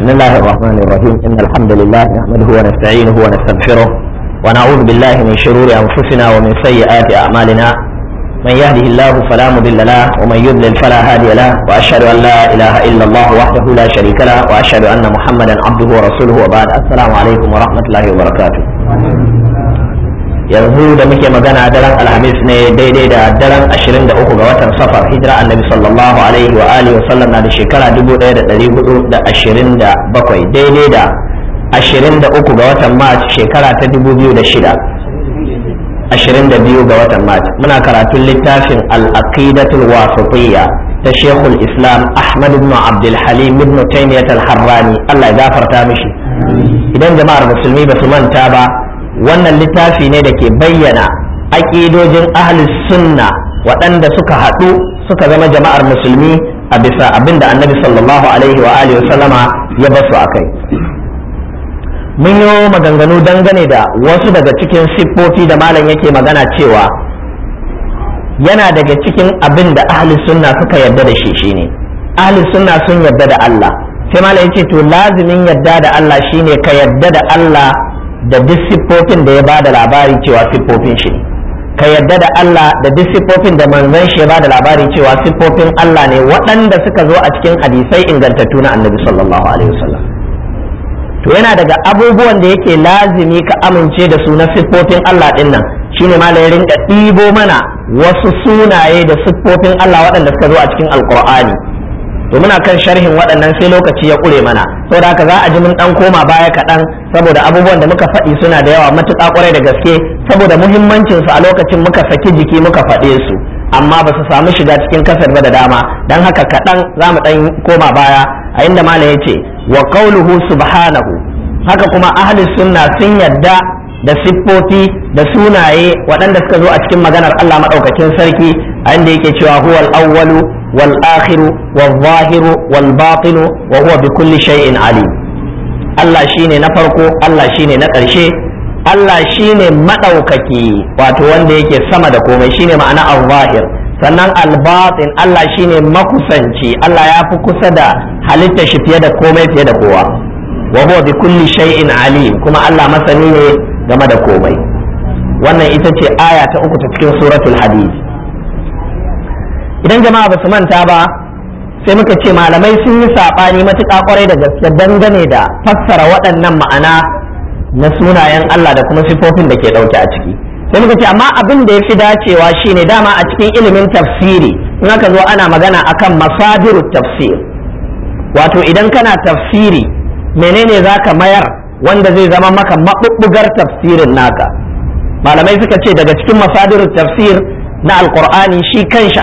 بسم الله الرحمن الرحيم إن الحمد لله نحمده ونستعينه ونستغفره ونعوذ بالله من شرور أنفسنا ومن سيئات أعمالنا من يهده الله فلا مضل له ومن يضلل فلا هادي له وأشهد أن لا إله إلا الله وحده لا شريك له وأشهد أن محمدا عبده ورسوله وبعد السلام عليكم ورحمة الله وبركاته. yanzu da muke magana daren alhamis ne daidai da daren 23 ga watan safar hijira annabi sallallahu alaihi wa alihi wasallam na da shekara 1427 daidai da 23 ga watan march shekara ta 2006 22 ga watan march muna karatun littafin al-aqidatul wasatiyya ta shekul islam ahmad ibn abdul halim ibn taymiyyah al-harrani Allah ya gafarta mishi. Idan jama'ar musulmi ba su manta ba, wannan littafi ne da ke bayyana aƙidojin ahlus sunna waɗanda suka haɗu suka zama jama'ar musulmi a bisa abin da annabi sallallahu alaihi wa alihi wasallama ya basu a kai. Mun yi maganganu dangane da wasu daga cikin siffofi da malam yake magana cewa yana daga cikin abin da ahlus sunna suka yarda da shi shine ahlus sunna sun yarda da Allah, sai malam yace to lazimin yarda da Allah shine ka yarda da Allah da duk siffofin da ya bada labari cewa siffofin shi ne, ka yarda da Allah da duk siffofin da manzon shi ya bada labari cewa siffofin Allah ne waɗanda suka zo a cikin hadisai ingantattu na annabi sallallahu alaihi wasallam. To yana daga abubuwan da yake lazimi ka amince da su na siffofin Allah din nan shine ma ya rinka ɗibo mana wasu sunaye da siffofin Allah waɗanda suka zo a cikin alqur'ani. To muna kan sharhin waɗannan sai lokaci ya ƙure mana, saboda haka za a ji mun ɗan koma baya kaɗan saboda abubuwan da muka faɗi suna da yawa matuƙa ƙwarai da gaske, saboda muhimmancinsu a lokacin muka saki jiki muka faɗe su amma ba su samu shiga cikin kasar ba da dama, don haka kaɗan za mu ɗan koma baya a inda malam ya ce wa qauluhu subhanahu. Haka kuma ahli sunna sun yadda da siffofi da sunaye waɗanda suka zo a cikin maganar Allah maɗaukakin sarki a inda yake cewa huwal awwalu wal akhiru wal zahiru wal batinu wa huwa bi kulli shay'in alim. Allah shine na farko, Allah shine na ƙarshe, Allah shine maɗaukaki wato wanda yake sama da komai shine ma'ana al-zahir. Sannan al-batin Allah shine makusanci, Allah ya fi kusa da halitta shi fiye da komai fiye da kowa. Wa huwa bi kulli shay'in alim, kuma Allah masani ne game da komai. Wannan ita ce aya ta 3 ta cikin suratul hadid. Idan jama'a ba su manta ba, sai muka ce malamai sun yi saɓani matuƙa ƙwarai da gaske dangane da fassara waɗannan ma'ana na sunayen Allah da kuma sifofin da ke ɗauke a ciki. Sai muka ce amma abin da ya fi dacewa shine dama a cikin ilimin tafsiri in aka zo ana magana akan masadirut tafsir, wato idan kana tafsiri menene zaka mayar wanda zai zama maka maɓuɓɓugar tafsirin naka. Malamai suka ce daga cikin masadirut tafsir na alqur'ani shi kanshi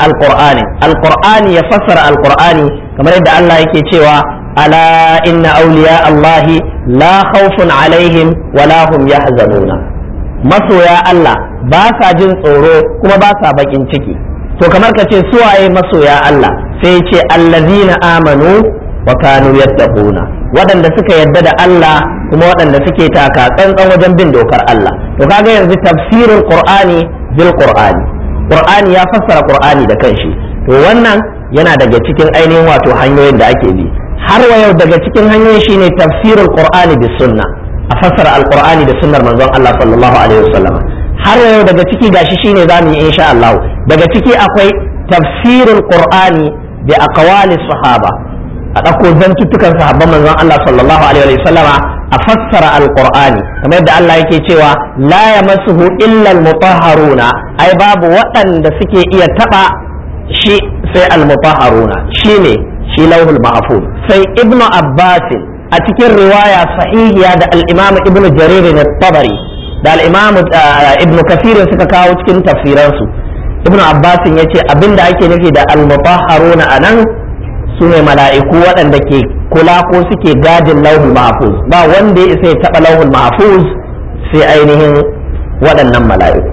alqur'ani ya fassara alqur'ani kamar yadda Allah yake cewa ala inna awliya Allahi la khawfun alaihim wa la hum yahzanuna. Masoya Allah ba sa jin tsoro kuma ba sa bakin ciki. To kamar ka ce suwaye masoya Allah, sai ya ce allazina amanu wa kanu yattaquna, waɗanda suka yadda da Allah kuma waɗanda suke taka tsantsan wajen bin dokar Allah. To kaga yanzu tafsirin qur'ani bil qur'ani, qur'ani ya fassara qur'ani da kanshi. To wannan yana daga cikin ainihin wato hanyoyin da ake bi. Har wa yau daga cikin hanyoyin shine tafsirul qur'ani bis sunna, a fassara alqur'ani da sunnar manzon Allah sallallahu alaihi wasallam. Har wa yau daga ciki gashi shine zamu yi insha Allah. Daga ciki akwai tafsirul qur'ani bi aqwali sahaba, a ɗauko zantuttukan sahabban manzon Allah sallallahu alaihi wasallama a fassara alqur'ani kamar yadda Allah yake cewa la yamassuhu illa almutahharuna, ai babu waɗanda suke iya taba shi sai almutahharuna, shine shi lauhul mahfuz. Sai ibnu abbas a cikin riwaya sahihiya da al-imam ibnu jarir at-tabari da al-imam ibnu kathir suka kawo cikin tafsiransu, ibnu abbas yace abinda ake nufi da almutahharuna anan su ne mala'iku waɗanda ke kula ko suke gadin lauhul mahfuz. Ba wanda ya isa ya taɓa lauhul mahfuz sai ainihin waɗannan mala'iku.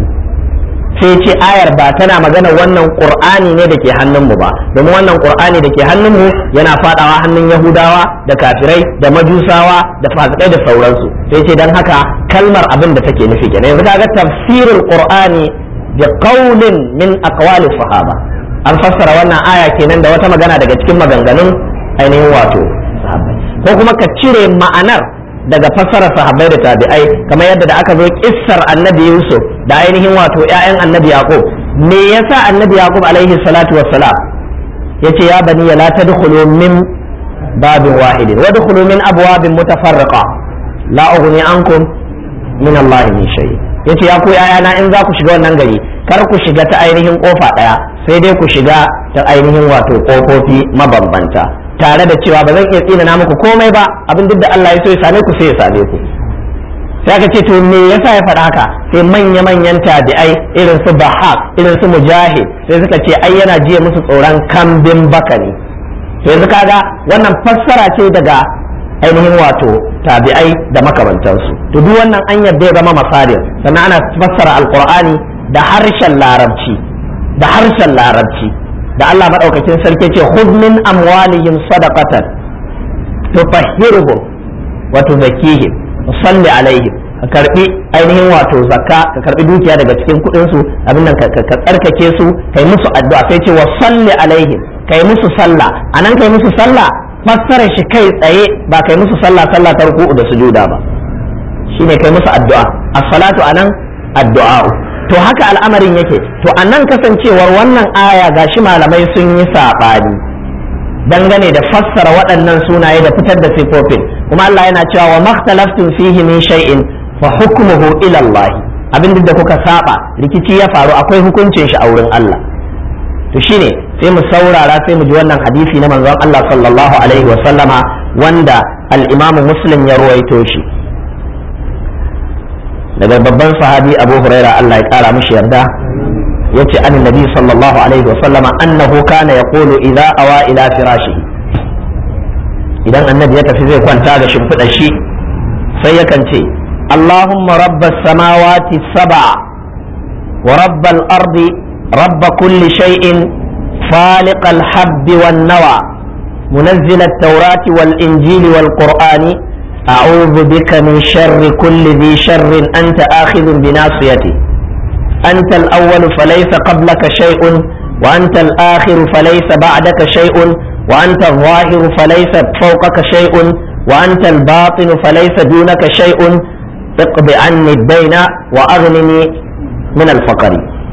Sai ce ayar ba tana magana wannan ƙur'ani ne da ke hannunmu ba, domin wannan ƙur'ani da ke hannunmu yana faɗawa hannun yahudawa da kafirai da majusawa da fasikai da sauransu. Sai ce don haka kalmar abin da take nufi kenan. Yanzu kaga tafsirul qur'ani bi qawlin min aqwali sahaba, an fassara wannan aya kenan da wata magana daga cikin maganganun ainihin wato sahabbai. ko kuma ka cire ma'anar daga fassarar sahabbai da tabi'ai, kamar yadda da aka zo kissar annabi Yusuf da ainihin wato ƴaƴan annabi Yaqub. Me yasa annabi Yaqub alaihi salatu wassalam yace ya bani la tadkhulu min babin wahidin wa dkhulu min abwabin mutafarriqa la ughni ankum min Allah min shay. Yace ya ku ƴaƴana in za ku shiga wannan gari kar ku shiga ta ainihin kofa daya, sai dai ku shiga ta ainihin wato kofofi mabambanta, tare da cewa ba zan iya tsina muku komai ba, abin duk da Allah ya so ya same ku sai ya same ku. Sai aka ce to me yasa ya faɗa haka? Sai manya-manyan tabi'ai irin su Bahaq, irin su Mujahid, sai suka ce ai yana jiya musu tsoron kambin baka ne. To yanzu kaga wannan fassara ce daga ainihin wato tabi'ai da makamantansu. To duk wannan an yarda ya zama masadir, sannan ana fassara alqur'ani da harshen larabci, da harshen larabci da Allah madaukakin sarki ce khudh min amwalihim sadaqatan tutahhiruhum wa tuzakkihim salli alaihim, ka karbi ainihin wato zakka, ka karbi dukiya daga cikin kudin su, abin nan ka tsarkake su, kai musu addu'a. Sai ce wa salli alaihim, kai musu sallah. Anan kai musu sallah fassarar shi kai tsaye, ba kai musu sallah ta ruku'u da sujuda ba, shine kai musu addu'a. As-salatu anan addu'a. To haka al'amarin yake. To anan kasancewar wannan aya gashi malamai sun yi sabani dangane da fassara waɗannan sunaye da fitar da sifofin, kuma Allah yana cewa wa makhtalaftum fihi min shay'in fa hukmuhu ila Allah. Abin da kuka saba rikici ya faru, akwai hukuncin shi a wurin Allah. To shine sai mu saurara, sai mu ji wannan hadisi na manzon Allah sallallahu alaihi wa sallama wanda al-Imam Muslim ya ruwaito shi daga babban sahabi Abu Huraira, Allah ya kara mishi yarda, yace annabi sallallahu alaihi wa sallama annahu kana yaqulu idza awa ila firashihi, idan annabi ya tafi zai kwanta da shimfidar shi sai yakan ce Allahumma rabbas samawati sab'a wa rabbal ardi rabb kulli shay'in faliqal habbi wan nawa munazzil at-taurati wal injili wal qur'ani a'udhu bika min sharri kulli dhi sharrin anta akhidhun bi nasiyati anta al-awwal falaysa qablaka shay'un wa anta al-akhir falaysa ba'daka shay'un wa anta adh-dhahir falaysa fawqaka shay'un wa anta al-batin falaysa dunaka shay'un iqdi 'anni ad-dayna wa aghnini min al-faqr.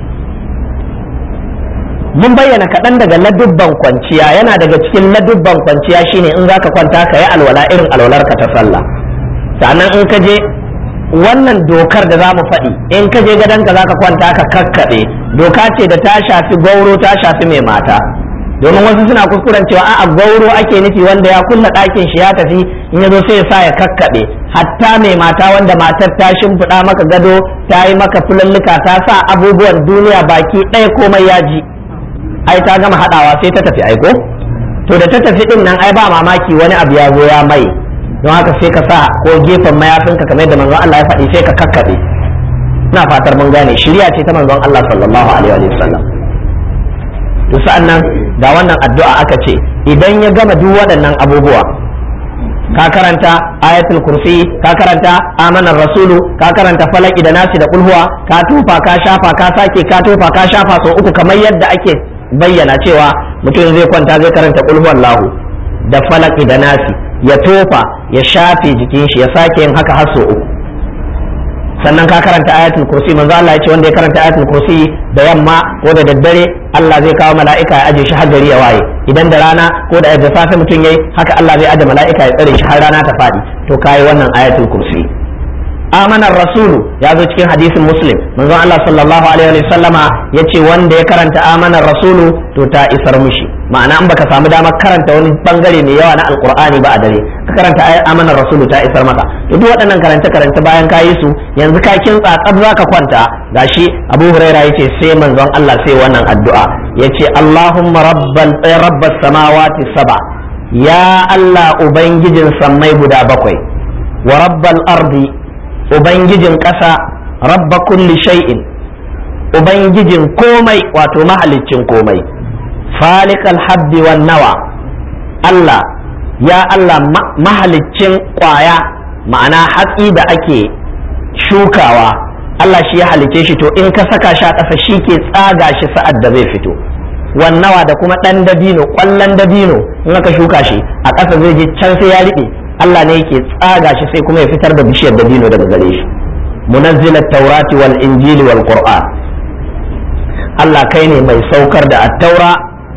Mun bayyana kaɗan daga ladubban kwanciya. Yana daga cikin ladubban kwanciya shine in zaka kwanta ka yi alwala irin alwalarka ta sallah. Sannan in ka je wannan dokar da zamu faɗi, in ka je gadonka zaka kwanta ka kakkaɓe, doka ce da ta shafi gauro, ta shafi mai mata. Domin wasu suna kuskuren cewa a'a gauro ake nufi wanda ya kulla ɗakin shi ya tafi, in ya zo sai ya sa ya kakkaɓe. Hatta mai mata wanda matar ta shimfiɗa maka gado, ta yi maka fulalluka, ta sa abubuwan duniya baki ɗaya komai ya ji. Ai ta gama haɗawa sai ta tafi aiko. To da ta tafi din nan ai ba mamaki wani abu ya zo ya mai, don haka sai ka sa ko gefen mayafinka kamar yadda manzon Allah ya faɗi sai ka kakkaɓe. Ina fatar mun gane shiriya ce ta manzon Allah sallallahu alaihi wa sallam. To sa'an nan ga wannan addu'a aka ce idan ya gama duk waɗannan abubuwa, ka karanta ayatul kursi, ka karanta amanar rasulu, ka karanta falaki da nasi da kulhuwa, ka tufa ka shafa, ka sake ka tufa ka shafa sau uku, kamar yadda ake bayyana cewa mutum zai kwanta zai karanta kulhuwan lahu da falaki da nasi, ya tofa ya shafe jikin shi, ya sake yin haka har sau uku. Sannan ka karanta ayatul kursi, manzo Allah ya ce wanda ya karanta ayatul kursi da yamma ko da daddare Allah zai kawo mala'ika ya aje shi har gari ya waye. Idan da rana ko da safe mutum yayi haka Allah zai aje mala'ika ya tsare shi har rana ta fadi. To kai wannan ayatul kursi. Amanar rasulu ya zo cikin hadisin Muslim, manzo Allah sallallahu alaihi wa sallama yace wanda ya karanta amanar rasulu to ta isar mishi. Ma'ana in baka samu damar karanta wani bangare mai yawa na alqur'ani ba a dare, ka karanta amanar rasulu ta isar maka. To duk waɗannan karance bayan ka yi su, yanzu ka kintsa tsab zaka kwanta. Gashi Abu Huraira yace sai manzon Allah sai wannan addu'a yace Allahumma rabbas samawati sab'a, ya Allah ubangijin sammai guda bakwai, wa rabbal ardi ubangijin ƙasa, rabba kulli shay'in ubangijin komai wato mahaliccin komai, falikal habbi wan nawa, Allah ya Allah mahaliccin ƙwaya, ma'ana hatsi da ake shukawa Allah shi ya halice shi, to in ka saka shi a ƙasa shi ke tsaga shi sa'ad da zai fito. Wannawa da kuma ɗan dabino, ƙwallon dabino in aka shuka shi a ƙasa zai je can sai ya riɓe, Allah ne yake tsaga shi sai kuma ya fitar da bishiyar dabino daga gare shi. Munazzilat taurati wal injili wal qur'an, Allah kai ne mai saukar da at-taura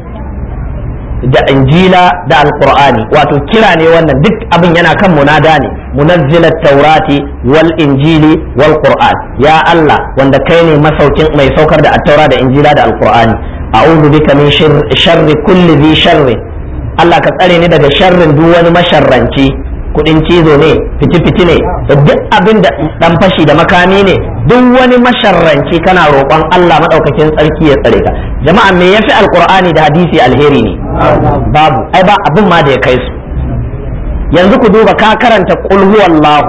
da injila da alqur'ani, wato kira ne wannan, duk abin yana kan munada ne. Munazzilat taurati wal injili wal qur'an, ya Allah wanda kai ne mai saukar da at-taura da injila da alqur'ani. A'udhu bika min sharri kulli dhi sharri, Allah ka tsare ni daga sharrin duk wani masharranci, kudin cizo ne, fiti ne, da duk abin da dan fashi da makami ne, duk wani masharranci kana roƙon Allah madaukakin tsarki ya tsare ka. Jama'a me yafi alqur'ani da hadisi alheri ne? Babu, ai ba abin ma da ya kai su. Yanzu ku duba, ka karanta qul huwallahu,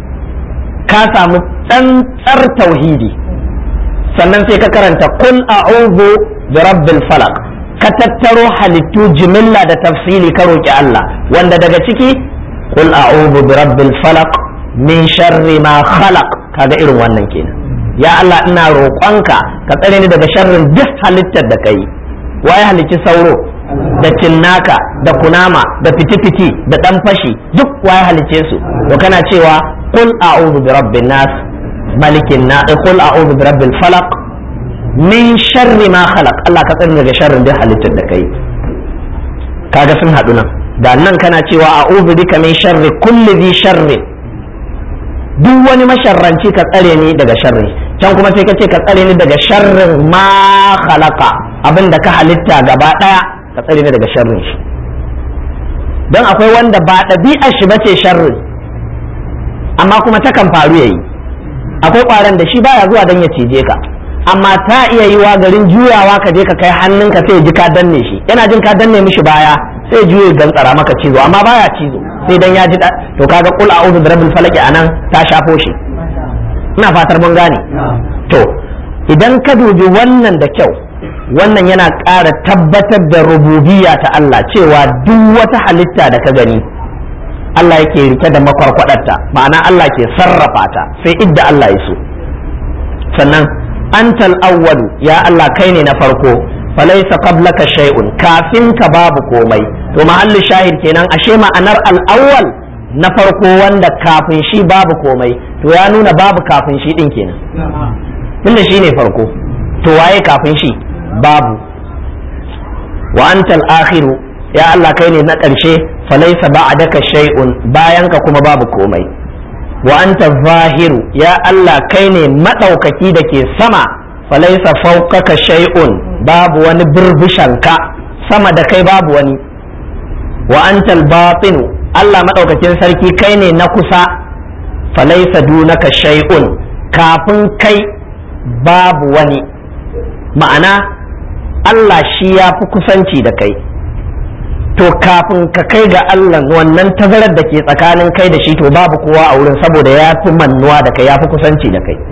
ka samu tsantsar tauhidi, sannan sai ka karanta qul a'udhu bi rabbil falaq, ka tattaro halittu jimilla da tafsili ka roki Allah, wanda daga ciki qul a'udhu bi rabbil falaq min sharri ma khalaq, kaga irin wannan kenan. Ya Allah ina roƙonka ka tsare ni daga sharrin duk halittar da kai. Waye halicci sauro da cinnaka da kunama da fiti da dan fashi, duk waye halicce su? To kana cewa qul a'udhu bi rabbin nas malikin nas, qul a'udhu bi rabbil falaq min sharri ma khalaq, Allah ka tsare daga sharrin duk halittar da kai. Kaga sun haɗu nan. Da nan kana cewa a'udhu bika min sharri kulli dhi sharri, duk wani masharranci ka tsare ni daga sharri. Can kuma sai ka ce ka tsare ni daga sharrin ma khalaqa, abin da ka halitta gaba daya ka tsare ni daga sharrin shi. Dan akwai wanda ba ɗabi'ar shi bace sharri, amma kuma takan faru yayi. Akwai ƙwaron da shi baya zuwa dan ya cije ka, amma ta iya yiwa garin juyawa ka je ka kai hannunka sai ji ka danne shi, yana jin ka danne mishi baya sai juye gantsara maka cizo, amma baya cizo sai dan ya ji to kaga qul a'udhu bi rabbil falaq anan ta shafo shi. Ina fatar mun gane. To idan ka dubi wannan da kyau, wannan yana ƙara tabbatar da rububiyya ta Allah, cewa duk wata halitta da ka gani Allah yake rike da makwarkwadarta, ma'ana Allah ke sarrafa ta sai idda Allah ya so. Sannan antal awwalu, ya Allah kai ne na farko, falaisa qablaka shay'un, kafin ka babu komai. To mahallu shahid kenan, ashe ma'anar al-awwal na farko wanda kafin shi babu komai, to ya nuna babu kafin shi din kenan, tunda shi ne farko. To waye kafin shi? Babu. Wa antal akhiru, ya Allah kai ne na ƙarshe, falaisa ba'daka shay'un, bayan ka kuma babu komai. Wa anta zahiru, ya Allah kai ne madaukaki da ke sama, falaisa fawqaka shay'un, babu wani birbishanka sama da kai babu wani. Wa antal batinu, Allah madaukakin sarki kai ne na kusa, falaisa dunaka shay'un, kafin kai babu wani. Ma'ana Allah shi ya fi kusanci da kai, to kafin ka kai ga Allah wannan tazarar da ke tsakanin kai da shi to babu kowa a wurin, saboda ya fi mannuwa da kai, ya fi kusanci da kai.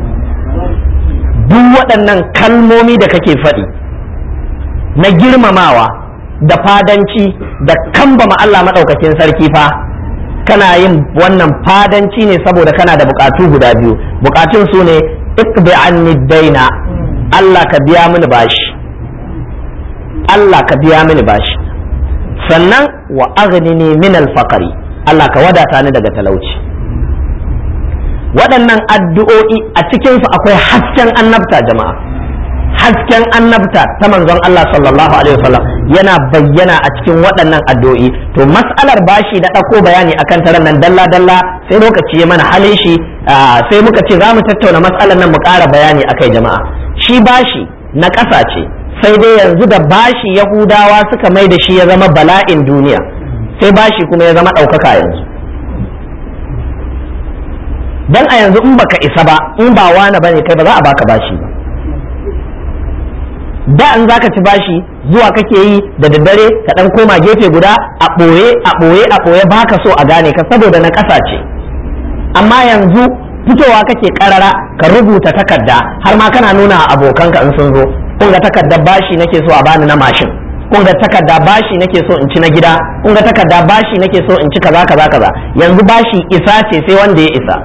Duk waɗannan kalmomi da kake faɗi na girmamawa da fadanci da kambama Allah maɗaukakin sarki fa, kana yin wannan fadanci ne saboda kana da buƙatu guda biyu. Buƙatun su ne iqbi anni daina, Allah ka biya mini bashi, Allah ka biya mini bashi. Sannan wa aghnini min al-faqri, Allah ka wadata ni daga talauci. Waɗannan addu'o'i a cikinsu akwai hasken annabta jama'a, hasken annabta ta manzon Allah sallallahu alaihi wasallam yana bayyana a cikin waɗannan addu'o'i. To mas'alar bashi da ɗauko bayani akan taron nan dalla dalla sai lokaci ya mana halin shi, sai muka ce za mu tattauna mas'alar nan mu ƙara bayani akai jama'a. Shi bashi na ƙasa ce, sai dai yanzu da bashi Yahudawa suka mai da shi ya zama bala'in duniya, sai bashi kuma ya zama ɗaukaka yanzu. Dan a yanzu in baka isa ba, in ba wani bane kai, ba za a baka bashi ba. Da in zaka ci bashi zuwa kake yi da daddare ka dan koma gefe guda a ɓoye baka so a gane ka saboda na ƙasa ce. Amma yanzu fitowa kake karara ka rubuta takarda, har ma kana nuna abokanka in sun zo, kun ga takardar bashi nake so a bani na mashin, kun ga takarda bashi nake so in ci na gida, kun ga takarda bashi nake so in ci kaza kaza kaza. Yanzu bashi isa ce sai wanda ya isa.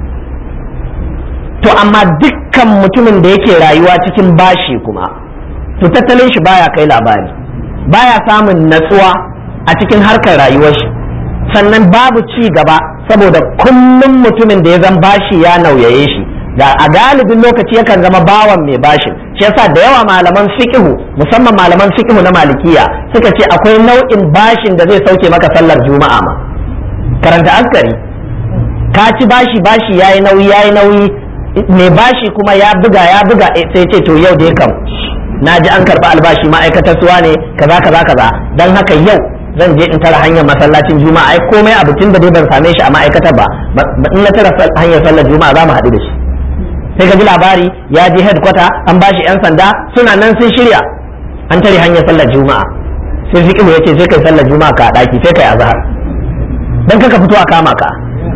To amma dukkan mutumin da yake rayuwa cikin bashi kuma, to tattalin shi baya kai labari, baya samun natsuwa a cikin harkar rayuwar shi, sannan babu ci gaba saboda kullum mutumin da ya zan bashi ya nauyaye shi, da a galibin lokaci yakan zama bawan mai bashin. Shi yasa da yawa malaman fiqhu, musamman malaman fiqhu na malikiya, suka ce akwai nau'in bashin da zai sauke maka sallar juma'a ma. Karanta askari, ka ci bashi yayi nauyi mai bashi kuma ya buga sai ce to yau dai kam na ji an karɓi albashi ma'aikatar suwa ne kaza don haka yau zan je in tara hanyar masallacin juma'a, ai komai abu tun da dai ban same shi a ma'aikatar ba in na tara hanyar sallar juma'a za mu haɗu da shi. Sai ka ji labari ya je headquarter an bashi yan sanda suna nan sun shirya an tare hanyar sallar juma'a, sai fiqhu yace sai kai sallar juma'a ka a daki sai kai azhar dan kaka fito a kama ka.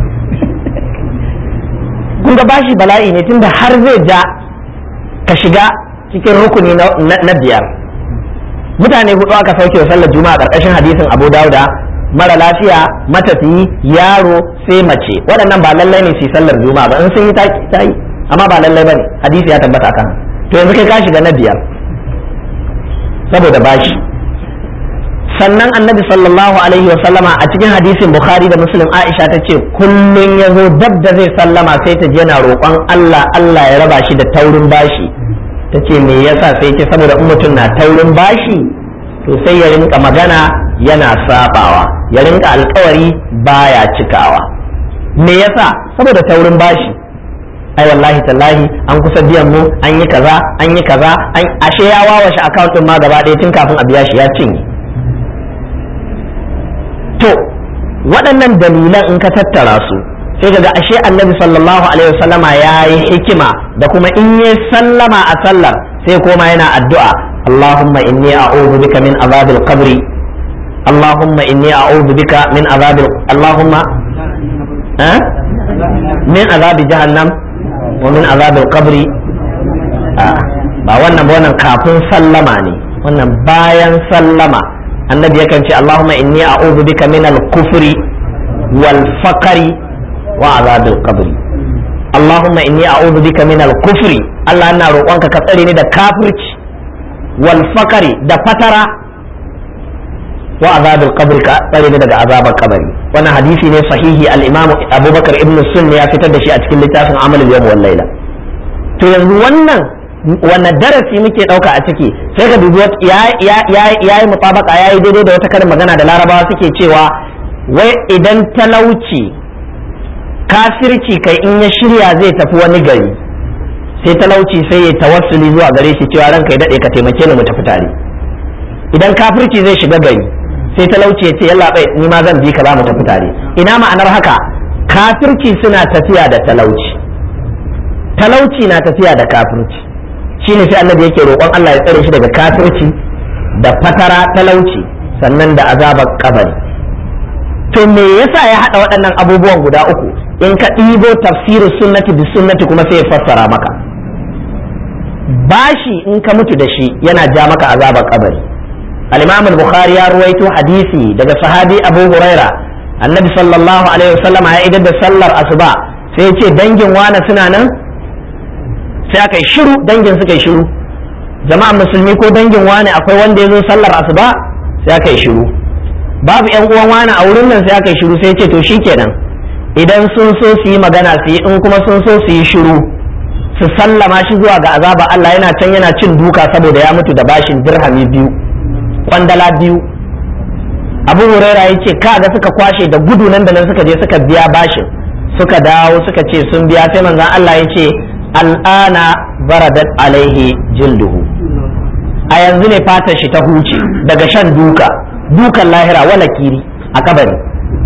Kun ga bashi bala'i ne tunda har zai ja ka shiga cikin rukuni na biyar. Mutane hudu aka sauke wa sallar juma'a karkashin hadisin Abu Dawuda, mara lafiya, matafiyi, yaro sai mace. Waɗannan ba lallai ne su sallar juma'a ba, in sun yi ta yi, amma ba lallai bane, hadisi ya tabbata kan. To yanzu kai ka shiga na biyar saboda bashi. Sannan annabi sallallahu alaihi wa sallama a cikin hadisin Bukhari da Muslim, Aisha ta ce kullun ya zo dab da zai sallama sai ta je yana roƙon Allah ya raba shi da taurin bashi. Ta ce me yasa? sai ce saboda in mutum na taurin bashi to sai ya rinka magana yana sabawa, ya rinka alkawari baya cikawa. Me yasa? saboda taurin bashi. Ai wallahi tallahi an kusa biyan mu, an yi kaza ashe ya wawashe account din ma gaba ɗaya tun kafin a biya shi ya cinye. To waɗannan dalilan in ka tattara su sai kaga ashe annabi sallallahu alaihi wasallama ya yi hikima da kuma in yi sallama a sallar sai koma yana addu'a, Allahumma inni a'udhu bika min azabil qabri, Allahumma inni a'udhu bika min azabil Allahumma min azabi jahannam wa min azabil qabri. Ba wannan kafin sallama ne, wannan bayan sallama annabi yakan ce Allahumma inni a'udhu bika min al-kufri wal faqri wa azabil qabri. Allahumma inni a'udhu bika min al-kufri, Allah ina roƙonka ka tsare ni da kafirci, wal faqri da fatara, wa azabil qabri ka tsare ni daga azabar kabari. Wannan hadisi ne sahihi, al-Imam Abubakar ibn Sunni ya fitar da shi a cikin littafin Amal al-Yawm wal Layla. To yanzu wannan darasi muke ɗauka a ciki, sai ka dubi ya yi mutabaka, ya yi daidai da wata karin magana da larabawa suke cewa wai idan talauci kafirci kai in ya shirya zai tafi wani gari, sai talauci sai ya tawassuli zuwa gare shi cewa ranka ya daɗe ka taimake ni mu tafi tare. Idan kafirci zai shiga gari sai talauci ya ce yalla bai ni ma zan bi ka za mu tafi tare. Ina ma'anar haka? Kafirci suna tafiya da talauci, talauci na tafiya da kafirci. Shine sai annabi yake roƙon Allah ya tsare shi daga kafirci da fatara talauci sannan da azabar kabari. To me yasa ya hada waɗannan abubuwan guda uku? In ka ɗibo tafsirin sunnati bi sunnati kuma sai ya fassara maka. Bashi in ka mutu da shi yana ja maka azabar kabari. Al-Imam al-Bukhari ya ruwaito hadisi daga sahabi Abu Huraira, annabi sallallahu alaihi wasallam ya idar da sallar asuba sai ya ce dangin wani suna nan, sai aka yi shiru, dangin suka yi shiru. Jama'an musulmi ko dangin wani akwai wanda ya zo sallar asuba? Sai aka yi shiru. Babu yan uwan wani a wurin nan? Sai aka yi shiru. Sai ce to shikenan, idan sun so su yi magana su yi, in kuma sun so su yi shiru su sallama shi zuwa ga azaba Allah. Yana can yana cin duka saboda ya mutu da bashin dirhami 2, kwandala 2. Abu Huraira ya ce kaga suka kwashe da gudu nan da nan suka je suka biya bashin, suka dawo suka ce sun biya. sai manzon Allah ya ce al'ana baradat alaihi jilduhu, a yanzu ne fatar shi ta huce daga shan dukan lahira wala kiri a kabari.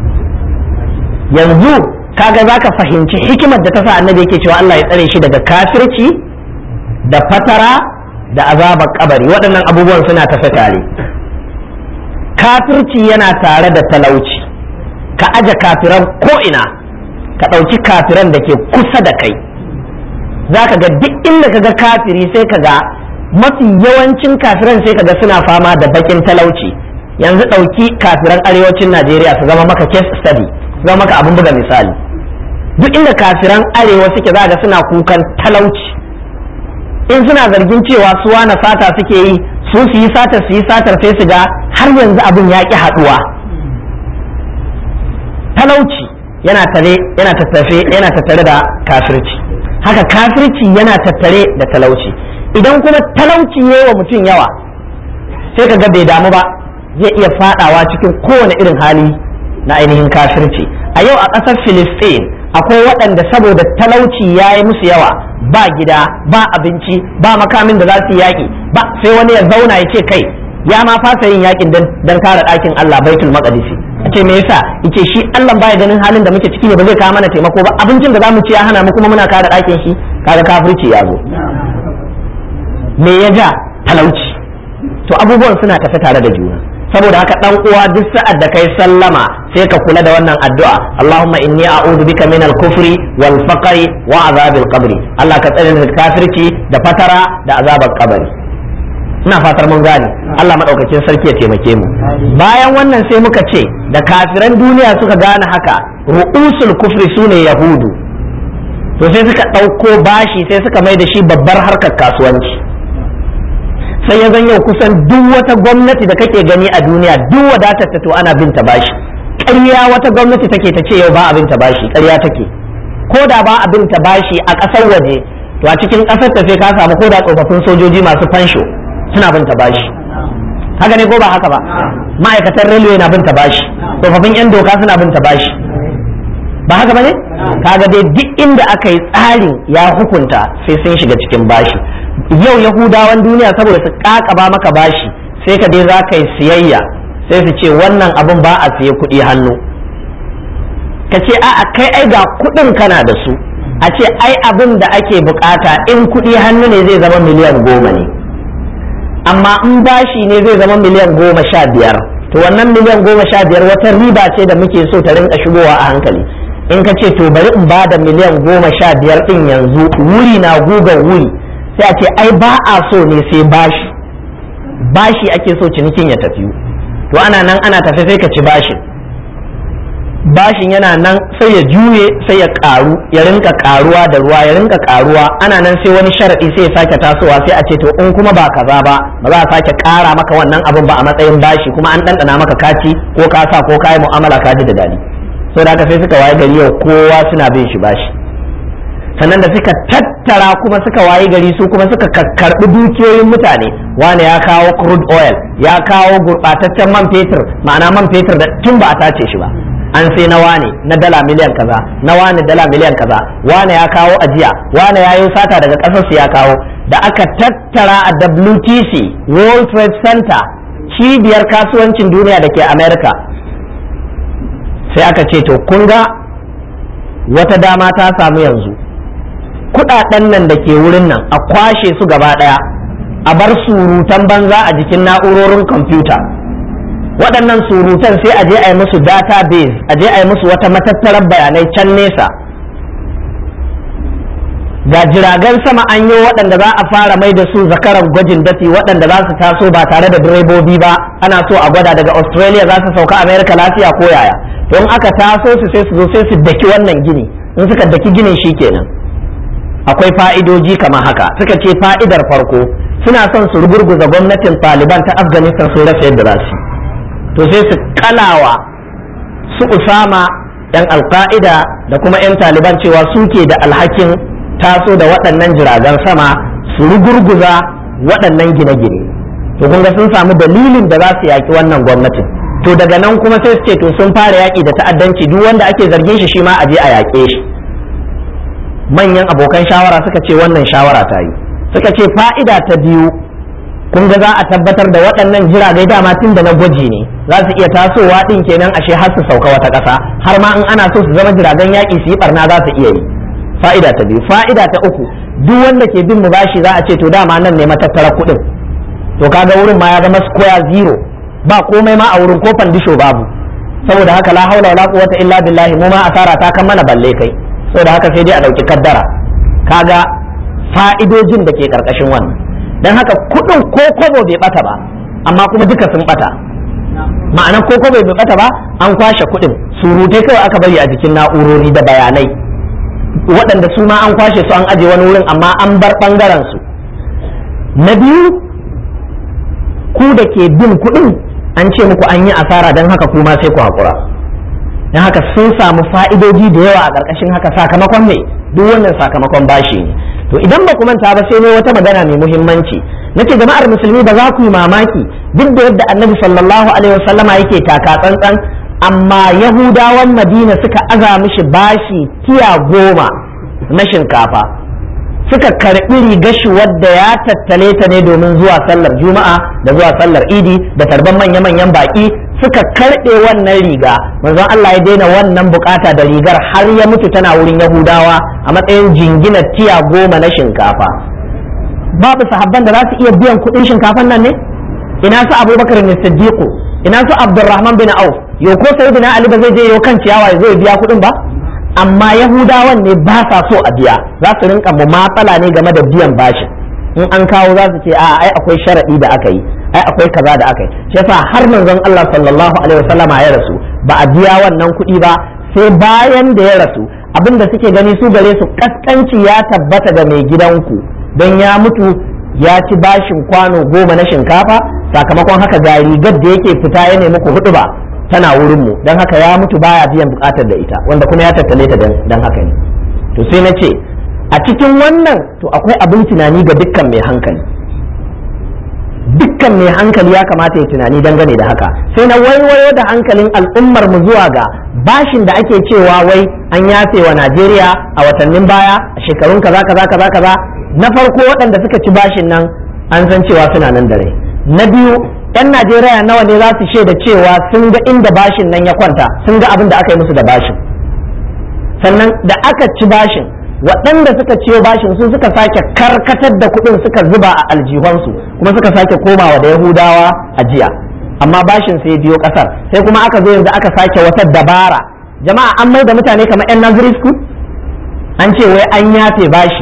Yanzu kaga zaka fahimci hikimar da ta sa annabi yake cewa Allah ya tsare shi daga kafirci da fatara da azabar kabari. Waɗannan abubuwan suna tafe tare. Kafirci yana tare da talauci, ka aje kafiran ko ina, ka ɗauki kafiran da ke kusa da kai. Za ka ga duk inda ka ga kafiri sai ka ga mafi yawancin kafiran sai ka ga suna fama da bakin talauci. Yanzu ɗauki kafiran arewacin Najeriya su zama maka case study, su zama maka abin buga misali. Duk inda kafiran arewa suke za ga suna kukan talauci. In suna zargin cewa su wana sata suke yi, su yi satar sai su ga har yanzu abin ya ƙi haɗuwa. talauci yana tattare da kafirci, haka kafirci yana tattare da talauci. Idan kuma talauci yayi wa mutum yawa sai ka ga bai damu ba, zai iya fadawa cikin kowane irin hali na ainihin kafirci. A yau a ƙasar Filistin akwai waɗanda saboda talauci ya yi musu yawa, ba gida, ba abinci, ba makamin da za su yi yaƙi, ba sai wani ya zauna ya ce kai ya ma fasa yin yaƙin don kare ɗakin Allah Baitul Maqdisi. A ce me yasa? Yace shi Allah baya ganin halin da muke ciki ne, ba zai kawo mana taimako ba, abincin da zamu ci ya hana mu kuma muna kare ɗakin shi. Kaga kafirci ya zo. Me ya ja? Talauci. To abubuwan suna tafi tare da juna. Saboda haka dan uwa duk sa'ad da kai sallama sai ka kula da wannan addu'a, Allahumma inni a'udhu bika min al-kufri wal faqri wa azabil qabri. Allah ka tsare ni daga kafirci da fatara da azabar kabari. Ina fatar mun gane. Allah madaukakin sarki ya taimake mu. Bayan wannan sai muka ce da kafiran duniya suka gane haka, ru'usul kufri sune yahudu. To sai suka dauko bashi sai suka mai da shi babbar harkar kasuwanci. Sai ya zan yau kusan duk wata gwamnati da kake gani a duniya duk wadatar ta to ana bin ta bashi. Ƙarya wata gwamnati take ta ce yau ba abin ta bashi, ƙarya take. Ko da ba abin ta bashi a ƙasar waje, to a cikin ƙasar ta sai ka samu ko da tsofaffin sojoji masu fansho suna bin ta bashi. Haka ne ko ba haka ba? Ma'aikatan railway na bin ta bashi, tsofaffin 'yan doka suna bin ta bashi. Ba haka ba ne? Kaga dai duk inda aka yi tsarin ya hukunta sai sun shiga cikin bashi. Yau Yahudawan duniya saboda su kakaba maka bashi sai ka dai za ka yi siyayya sai su ce wannan abin ba a siye kuɗi hannu, ka ce a'a kai ai ga kuɗin kana da su, a ce ai abin da ake bukata in kuɗi hannu ne zai zama miliyan 10 ne, amma in bashi ne zai zama miliyan 15. To wannan miliyan 15 wata riba ce da muke so ta rinka shigowa a hankali. In ka ce to bari in ba da miliyan 15 din yanzu, wuri na gugan wuri, sai a ce ai ba a so ne sai bashi ake so cinikin ya tafi. To ana nan ana tafi sai ka ci bashin yana nan sai ya juye sai ya karu, ya rinka karuwa da ruwa, ya rinka karuwa. Ana nan sai wani sharadi sai ya sake tasowa sai a ce to in kuma ba kaza ba za a sake kara maka wannan abin ba a matsayin bashi, kuma an dandana maka kaci ko ka sa ko kai mu'amala ka ji da dadi. So da haka sai suka waye gari yau kowa suna bin shi bashi. Sannan da suka tattara kuma suka waye gari su kuma suka karbi dukiyoyin mutane. Wane ya kawo crude oil, ya kawo gurbataccen man fetur, ma'ana man fetur da tun ba a tace shi ba, an sai na wane na dala miliyan kaza, na wane dala miliyan kaza, wane ya kawo ajiya, wane ya yi sata daga ƙasar su ya kawo. Da aka tattara a WTC, World Trade Center, cibiyar kasuwancin duniya da ke America, sai aka ce to kun ga wata dama ta samu yanzu, kudaden nan da ke wurin nan a kwashe su gaba daya, a bar surutan banza a jikin na'urorin kwamfuta. Waɗannan surutan sai a je a yi musu database, a je a yi musu wata matattarar bayanai can nesa. Ga jiragen sama an yi waɗanda za a fara mai da su zakaran gwajin dafi, waɗanda za su taso ba tare da direbobi ba, ana so a gwada daga Australia za su sauka America lafiya ko yaya. Don aka taso su sai su zo sai su daki wannan gini, in suka daki ginin shi kenan. Akwai fa'idoji kamar haka. Suka ce fa'idar farko, suna son su rugurguza gwamnatin Taliban ta Afghanistan sun rasa yadda za su. To sai su kalawa su Usama yan Al-Qaida da kuma yan Taliban cewa suke da alhakin taso da waɗannan jiragen sama su rugurguza waɗannan gine-gine. To kun ga sun samu dalilin da za su yaƙi wannan gwamnatin. To daga nan kuma sai su ce to sun fara yaƙi da ta'addanci, duk wanda ake zargin shi ma a je a yaƙe shi. Manyan abokan shawara suka ce wannan shawara ta yi. Suka ce fa'ida ta biyu, kun ga za a tabbatar da waɗannan jiragai dama tun da na gwaji ne, za su iya tasowa ɗin kenan ashe har su sauka wata ƙasa, har ma in ana so su zama jiragen yaƙi su yi ɓarna za su iya yi. Fa'ida ta biyu. Fa'ida ta uku, duk wanda ke bin mu bashi za a ce to dama nan ne matattara kuɗin. To kaga wurin ma ya zama square zero, ba komai ma a wurin ko fandisho babu. Saboda haka la haula wala quwwata illa billahi, mu ma asara ta kan mana balle kai. Saboda haka sai dai a ɗauki kaddara. Kaga fa'idojin da ke ƙarƙashin wannan. Dan haka kuɗin ko kobo bai bata ba, amma kuma duka sun bata. Ma'anar ko kobo bai bata ba, an kwashe kuɗin, surutai kawai aka bari a jikin na'urori da bayanai, waɗanda su ma an kwashe su an aje wani wurin amma an bar ɓangaren su. Na biyu, ku da ke bin kuɗin an ce muku an yi asara, don haka kuma sai ku haƙura. don haka sun samu fa'idoji da yawa a ƙarƙashin haka sakamakon ne duk wannan sakamakon bashi ne. To idan ba ku manta ba sai ne wata magana mai muhimmanci nace jama'ar musulmi ba za ku yi mamaki duk da yadda annabi sallallahu alaihi wasallama yake taka tsantsan, amma yahudawan madina suka aza mishi bashi tiya 10 na shinkafa, suka karbi rigar shi wadda ya tattale ta ne domin zuwa sallar juma'a da zuwa sallar idi da tarban manya-manyan baki, suka karbe wannan riga. manzon Allah ya daina wannan bukata da rigar har ya mutu tana wurin yahudawa a matsayin jinginar tiya 10 na shinkafa. Babu sahabban da za su iya biyan kuɗin shinkafan nan ne? Ina su Abubakar ne Siddiqu, ina su Abdurrahman bin Auf, yau ko Sayyidina Ali ba zai je yau kan ciyawa ya zo ya biya kuɗin ba? Amma yahudawan ne ba sa so a biya, za su rinka mumatsala ne game da biyan bashin. In an kawo za su ce a ai akwai sharadi da aka yi, ai akwai kaza da aka yi. Shi yasa har manzon Allah sallallahu alaihi wasallama ya rasu ba a biya wannan kuɗi ba sai bayan da ya rasu. Abinda suke gani su gare su kaskanci ya tabbata ga mai gidanku don ya mutu ya ci bashin kwano 10 na shinkafa, sakamakon haka ga rigar da yake fita ya nemi ku hudu ba tana wurin mu, don haka ya mutu baya biyan bukatar da ita, wanda kuma ya tattale ta don haka ne. To sai na ce a cikin wannan to akwai abin tunani ga dukkan mai hankali, dukkan mai hankali ya kamata ya tunani dangane da haka. Sai na waiwayo da hankalin al'ummar mu zuwa ga bashin da ake cewa wai an yafe wa Najeriya a watannin baya a shekarun kaza kaza kaza kaza. Na farko waɗanda suka ci bashin nan an san cewa suna nan da rai. Na biyu 'yan Najeriya nawa ne za su shaida cewa sun ga inda bashin nan ya kwanta, sun ga abin da aka yi musu da bashin. Sannan da aka ci bashin, waɗanda suka ciyo bashin sun suka sake karkatar da kuɗin suka zuba a aljihunsu kuma suka sake komawa da Yahudawa a jiya. Amma bashin sai biyo ƙasar, sai kuma aka zo yanzu aka sake wata dabara. Jama'a an mai da mutane kamar 'yan Nazari school, an ce wai an yafe bashi.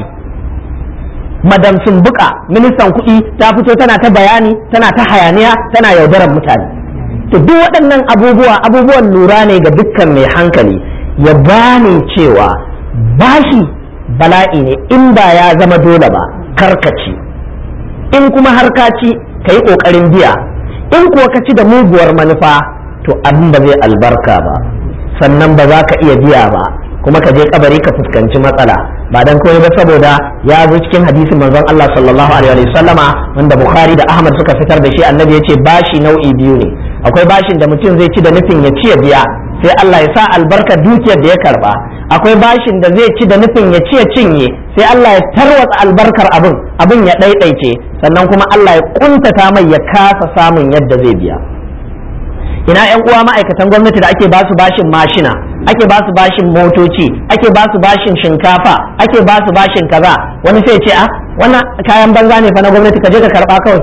Madam Sumbuka ministan kuɗi ta fito tana ta bayani, tana ta hayaniya, tana yaudarar mutane. To duk waɗannan abubuwan lura ne ga dukkan mai hankali ya gane cewa bashi bala'i ne in ba ya zama dole ba karkaci, in kuma har ka ci ka yi ƙoƙarin biya, in kuwa ka ci da muguwar manufa to abin ba zai albarka ba, sannan ba za ka iya biya ba, kuma ka je kabari ka fuskanci matsala. Ba dan komai ba saboda ya zo cikin hadisin manzon Allah sallallahu alaihi wa sallama wanda Bukhari da Ahmad suka fitar da shi, annabi ya ce bashi nau'i biyu ne. Akwai bashin da mutum zai ci da nufin ya ci ya biya sai Allah ya sa albarka dukiyar da ya karba, akwai bashin da zai ci da nufin ya ci ya cinye sai Allah ya tarwatsa albarkar abin ya ɗaiɗaice, sannan kuma Allah ya kuntata mai ya kasa samun yadda zai biya. Ina 'yan uwa ma'aikatan gwamnati da ake ba su bashin mashina, ake ba su bashin motoci, ake ba su bashin shinkafa, ake ba su bashin kaza, wani sai ce a wannan kayan banza ne fa na gwamnati ka je ka karba kawai.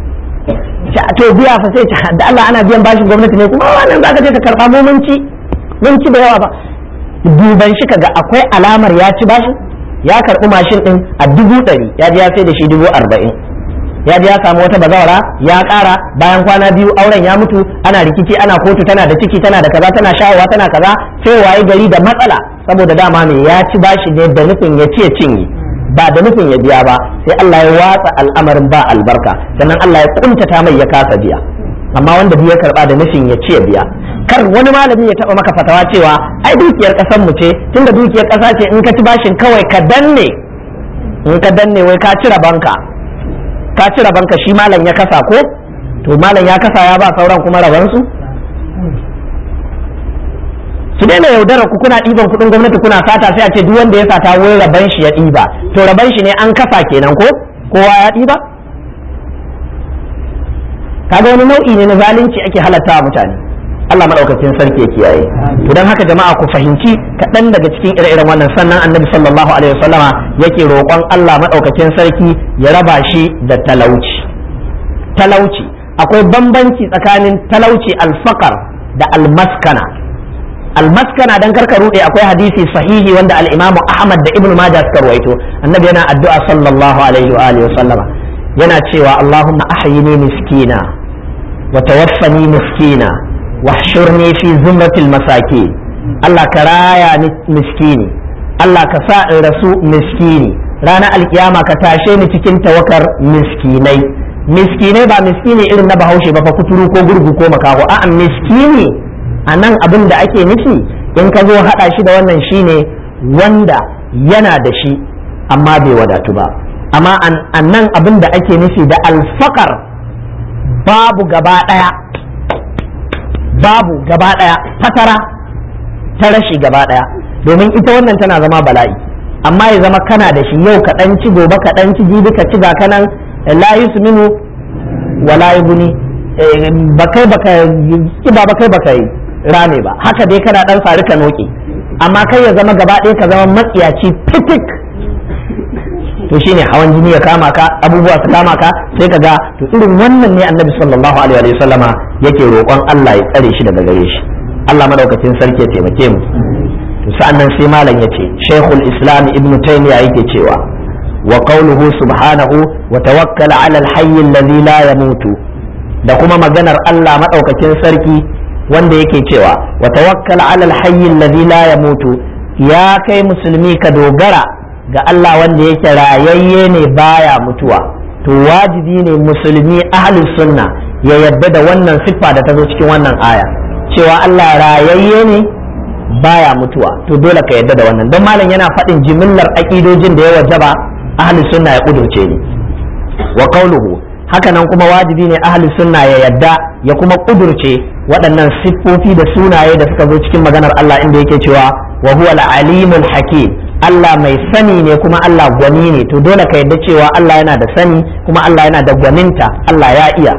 To biya fa sai ce da Allah ana biyan bashin gwamnati ne kuma wannan zaka je ka karba mu mun ci da yawa ba. Duban shi kaga akwai alamar ya ci bashin, ya karbi mashin din a 100,000 ya je ya sai da shi 40,000. Ya je ya samu wata bazawara ya ƙara, bayan kwana biyu auren ya mutu, ana rikici, ana kotu, tana da ciki, tana da kaza, tana shayarwa, tana kaza, sai waye gari da matsala saboda dama me ya ci bashi ne da nufin ya ce cinye ba da nufin ya biya ba, sai Allah ya watsa al'amarin ba albarka, sannan Allah ya kuntata mai ya kasa biya. Amma wanda biya karba da nufin ya ce biya, kar wani malami ya taba maka fatawa cewa ai dukiyar kasar mu ce, tunda dukiyar kasa ce in ka ci bashin kawai ka danne, in ka danne wai ka cire banka, ka ci rabanka shi malam ya kasa ko to malam ya kasa ya ba sauran kuma rabansu. Su daina yaudarar ku kuna ɗiban kuɗin gwamnati kuna sata sai a ce duk wanda ya sata wai raban shi ya ɗiba, to raban shi ne an kasa kenan ko kowa ya ɗiba. Kaga wani nau'i ne na zalunci ake halatta wa mutane. Allah madaukakin sarki ya kiyaye. To dan haka jama'a ku fahimci kaɗan daga cikin ire-iren wannan, sannan annabi sallallahu alaihi wasallama yake roƙon Allah madaukakin sarki ya raba shi da talauci. Talauci akwai bambanci tsakanin talauci alfaqar da almaskana. Almaskana dan karka rude, akwai hadisi sahihi wanda al-Imam Ahmad da Ibn Majah suka rawaito, annabi yana addu'a sallallahu alaihi wa alihi wasallama yana cewa Allahumma ahyini miskina wa tawaffani miskina wahshurni fi zumratil masakin. Allah ka raya ni miskini, Allah ka sa in rasu miskini, ranar alkiyama ka tashe ni cikin tawakar miskinai. Miskinai ba miskini irin na Bahaushe ba fa kuturu ko gurgu ko makaho, a'a miskini a nan abin da ake nufi in ka zo haɗa shi da wannan shine wanda yana da shi amma bai wadatu ba, amma a nan abin da ake nufi da alfakar babu gaba ɗaya fatara ta rashi gaba ɗaya, domin ita wannan tana zama bala'i, amma ya zama kana da shi yau ka ɗan ci gobe ka ɗan ci jibi ka ci ga kanan la yusminu wa la yughni bakai baka rame ba, haka dai kana ɗan sari ka noke, amma kai ya zama gaba ɗaya ka zama matsiyaci fitik, to shine hawan jini ya kama ka, abubuwa su kama ka, sai ka ga to irin wannan ne annabi sallallahu alaihi wa sallama yake roƙon Allah ya tsare shi daga gare shi. Allah madaukakin sarki ya taimake mu. To sa'annan sai malam yace Sheikhul Islam Ibn Taymiyyah yake cewa wa qawluhu subhanahu wa tawakkal 'ala al-hayy alladhi la yamutu, da kuma maganar Allah madaukakin sarki wanda yake cewa wa tawakkal 'ala al-hayy alladhi la yamutu, ya kai musulmi ka dogara ga Allah wanda yake rayayye ne baya mutuwa. To wajibi ne musulmi ahlus sunna ya yadda da wannan siffa da ta zo cikin wannan aya cewa Allah rayayye ne baya mutuwa, to dole ka yadda da wannan, don malam yana faɗin jimillar aƙidojin da ya wajaba ahlus sunna ya kudurce ne. Wa qawluhu, haka nan kuma wajibi ne ahlus sunna ya yadda ya kuma kudurce waɗannan siffofi da sunaye da suka zo cikin maganar Allah inda yake cewa wa huwa al-alimul hakim, Allah mai sani ne kuma Allah gwani ne, to dole ka yadda cewa Allah yana da sani kuma Allah yana da gwaninta, Allah ya iya.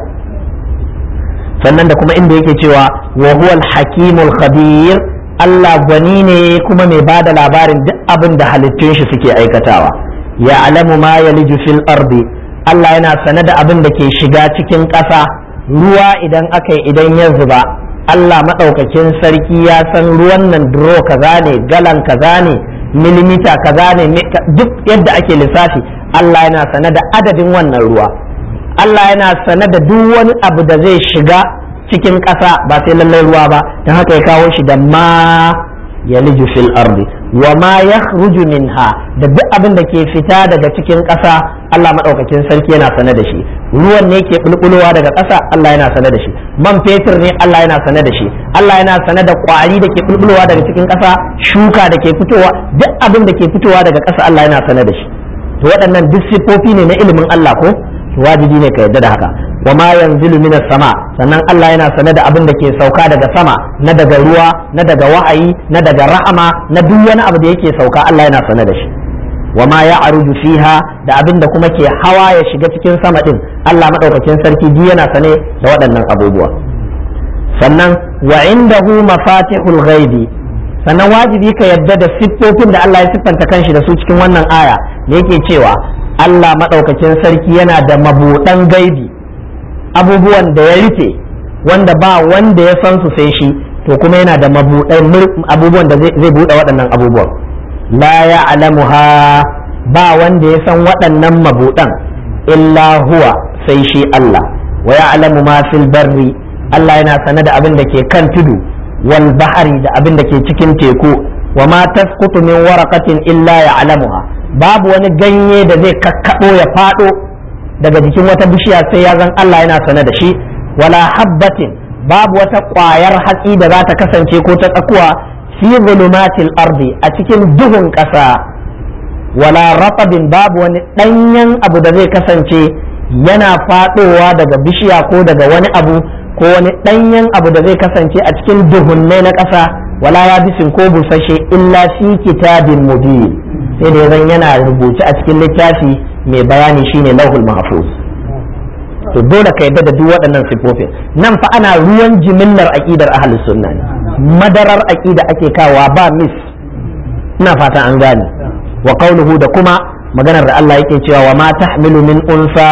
Sannan da kuma inda yake cewa wa huwa al-hakimul khabir, Allah gwani ne kuma mai bada labarin duk abin da halittun shi suke aikatawa. Ya alamu ma yaliju fil ardi, Allah yana sane da abin da ke shiga cikin ƙasa, ruwa idan aka yi idan ya zuba, Allah maɗaukakin sarki ya san ruwan nan duro kaza ne, galan kaza ne, milimita kaza ne, duk yadda ake lissafi Allah yana sane da adadin wannan ruwa. Allah yana sane da duk wani abu da zai shiga cikin ƙasa ba sai lallai ruwa ba, don haka ya kawo shi da ma yaliju fil ardi wa ma yakhruju minha, da duk abin da ke fita daga cikin ƙasa Allah madaukakin sarki yana sane da shi. Ruwan ne ke bulbulowa daga ƙasa Allah yana sane da shi, man fetur ne Allah yana sane da shi, Allah yana sane da ƙwari da ke bulbulowa daga cikin ƙasa, shuka da ke fitowa, duk abin da ke fitowa daga ƙasa Allah yana sane da shi. To waɗannan duk siffofi ne na ilimin Allah ko wajibi ne ka yarda da haka. Wa ma yanzilu minas sama, sannan Allah yana sane da abin da ke sauka daga sama, na daga ruwa, na daga wa'ayi, na daga rahama, na duk wani abu da yake sauka Allah yana sane da shi. Wa ma ya'ruju fiha, da abin da kuma ke hawa ya shiga cikin sama din Allah madaukakin sarki duk yana sane da waɗannan abubuwa. Sannan wa indahu mafatihul ghaibi, sannan wajibi ka yarda da siffofin da Allah ya siffanta kanshi da su cikin wannan aya da yake cewa Allah madaukakin sarki yana da mabuɗan gaibi, abubuwan da ya rufe wanda ba wanda ya san su sai shi, to kuma yana da mabuɗan abubuwan da zai buɗe waɗannan abubuwan. La ya'lamuha, ba wanda ya san waɗannan mabuɗan illa huwa sai shi Allah. Wa ya'lamu ma fil barri, Allah yana sane da abin da ke kan tudu, wal bahari, da abin da ke cikin teku. Wa ma tasqutu min waraqatin illa ya'lamuha, babu wani ganye da zai kakkaɓo ya faɗo daga jikin wata bishiya sai ya zan Allah yana sane da shi. Wala habbatin, babu wata ƙwayar hatsi da za ta kasance ko ta tsakuwa fi zulumatil ardi, a cikin duhun ƙasa. Wala ratabin, babu wani ɗanyen abu da zai kasance yana faɗowa daga bishiya ko daga wani abu, ko wani ɗanyen abu da zai kasance a cikin duhunnai na ƙasa. Wala yabisin ko busashe illa fi kitabin mubin, sai da zan yana rubuce a cikin littafi mai bayani shine lauhul mahfuz. To dole ka yadda da duk waɗannan sifofin. Nan fa ana ruwan jimillar aqidar ahlus sunna ne, madarar aqida ake kawa ba mis. Ina fata an gane. Wa qawluhu, da kuma maganar da Allah yake cewa wa ma tahmilu min unsa,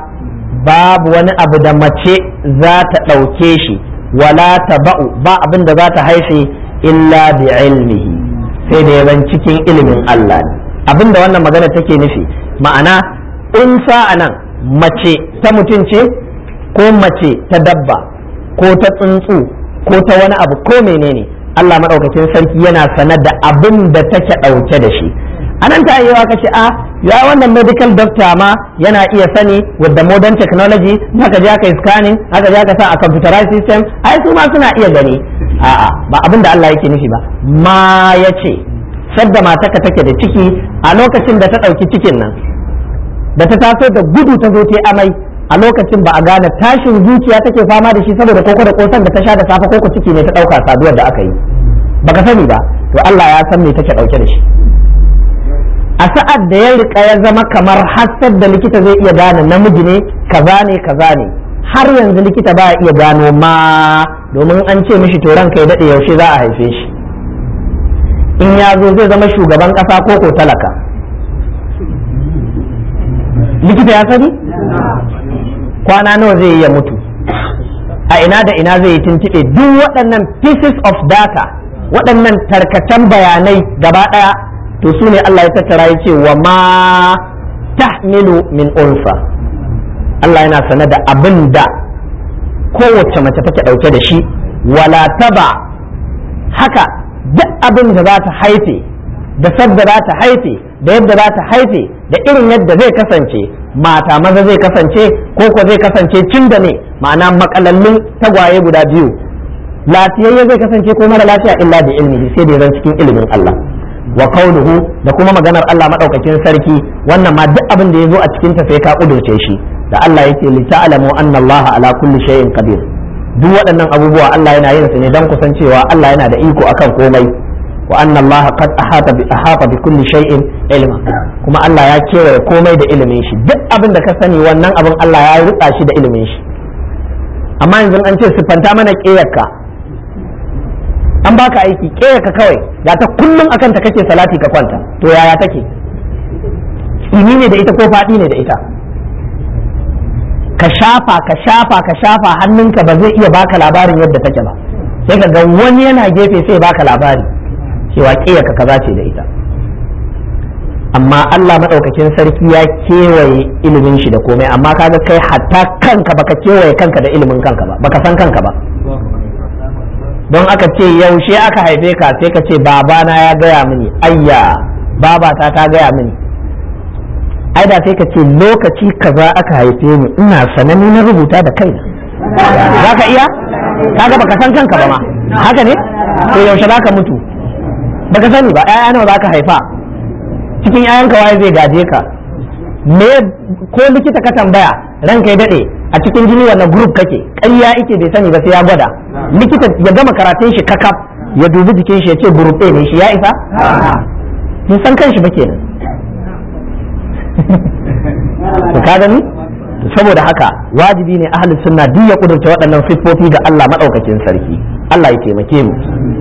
babu wani abu da mace za ta ɗauke shi, wala taba'u, ba abin da za ta haife illa bi ilmihi, sai da yaban cikin ilimin Allah ne. Abin da wannan magana take nufi, ma'ana unsa anan mace ta mutum ce ko mace ta dabba ko ta tsuntsu ko ta wani abu ko menene, Allah madaukakin sarki yana sanar da abin da take ɗauke da shi. Anan ta yi wa kace a ya wannan medical doctor ma yana iya sani with the modern technology, haka je aka scanning, haka je aka sa a computerized system, ai su ma suna iya gani. a'a ba abin da Allah yake nufi ba ma yace sadda matarka take da ciki a lokacin da ta ɗauki cikin nan da ta taso da gudu ta zo ta amai a lokacin ba a gane tashin zuciya take fama da shi saboda koko da kosan da ta sha da safe koko ciki ne ta ɗauka saduwar da aka yi baka sani ba to Allah ya san me take ɗauke da shi a sa'ad da ya rika ya zama kamar hassad da likita zai iya gane namiji ne kaza ne har yanzu likita ba ya iya gano ma domin an ce mishi to ranka ya daɗe yaushe za a haife shi in ya zo zai zama shugaban ƙasa ko talaka likita ya sani kwana nawa zai yi ya mutu a ina da ina zai yi tuntuɓe duk waɗannan pieces of data waɗannan tarkacen bayanai gaba ɗaya to su ne Allah ya tattara ya ce wa ma tahmilu min unsa Allah yana sane da abin da kowace mace take ɗauke da shi wala taba haka duk abin da za ta haife da sadda za ta haife da yadda za ta haife da irin yadda zai kasance mata maza zai kasance ko zai kasance cin da ne ma'ana makalallun tagwaye guda biyu lafiyayye zai kasance ko mara lafiya illa da ilmihi sai da zan cikin ilimin Allah wa qawluhu da kuma maganar Allah madaukakin sarki wannan ma duk abin da yazo a cikin ta sai ka kudurce shi da Allah yake li ta'lamu anna Allah ala kulli shay'in qadir duk waɗannan abubuwa Allah yana yin su ne dan kusancewa Allah yana da iko akan komai wa anna Allah qad ahata bi kulli shay'in ilma kuma Allah ya kewaye komai da ilimin shi duk abin da ka sani wannan abin Allah ya rutsa shi da ilimin shi amma yanzu an ce siffanta mana ƙeyarka an baka aiki ƙeyarka kawai ga ta kullum akan ta kake salati ka kwanta to yaya take ini ne da ita ko faɗi ne da ita ka shafa hannunka ba zai iya baka labarin yadda take ba sai ka ga wani yana gefe sai baka labari cewa ƙeyarka kaza ce da ita amma Allah madaukakin sarki ya kewaye ilimin shi da komai amma kaga kai hatta kanka baka kewaye kanka da ilimin kanka ba baka san kanka ba don aka ce yaushe aka haife ka sai ka ce babana ya gaya mini ayya babata ta gaya mini ai da sai ka ce lokaci kaza aka haife ni ina sanani na rubuta da kaina zaka iya kaga baka san kanka ba ma haka ne to yaushe zaka mutu baka sani ba ƴaƴa nawa zaka haifa cikin ƴaƴanka waye zai gaje ka me ko likita ka tambaya ranka ya dade a cikin jini wannan group kake ƙarya yake bai sani ba sai ya gwada likita ya gama karatun shi kakaf ya dubi jikin shi ya ce group A ne shi ya isa bai san kanshi ba kenan to ka gani saboda haka wajibi ne ahlus sunna duk ya kudurta waɗannan siffofi ga Allah madaukakin sarki Allah ya taimake mu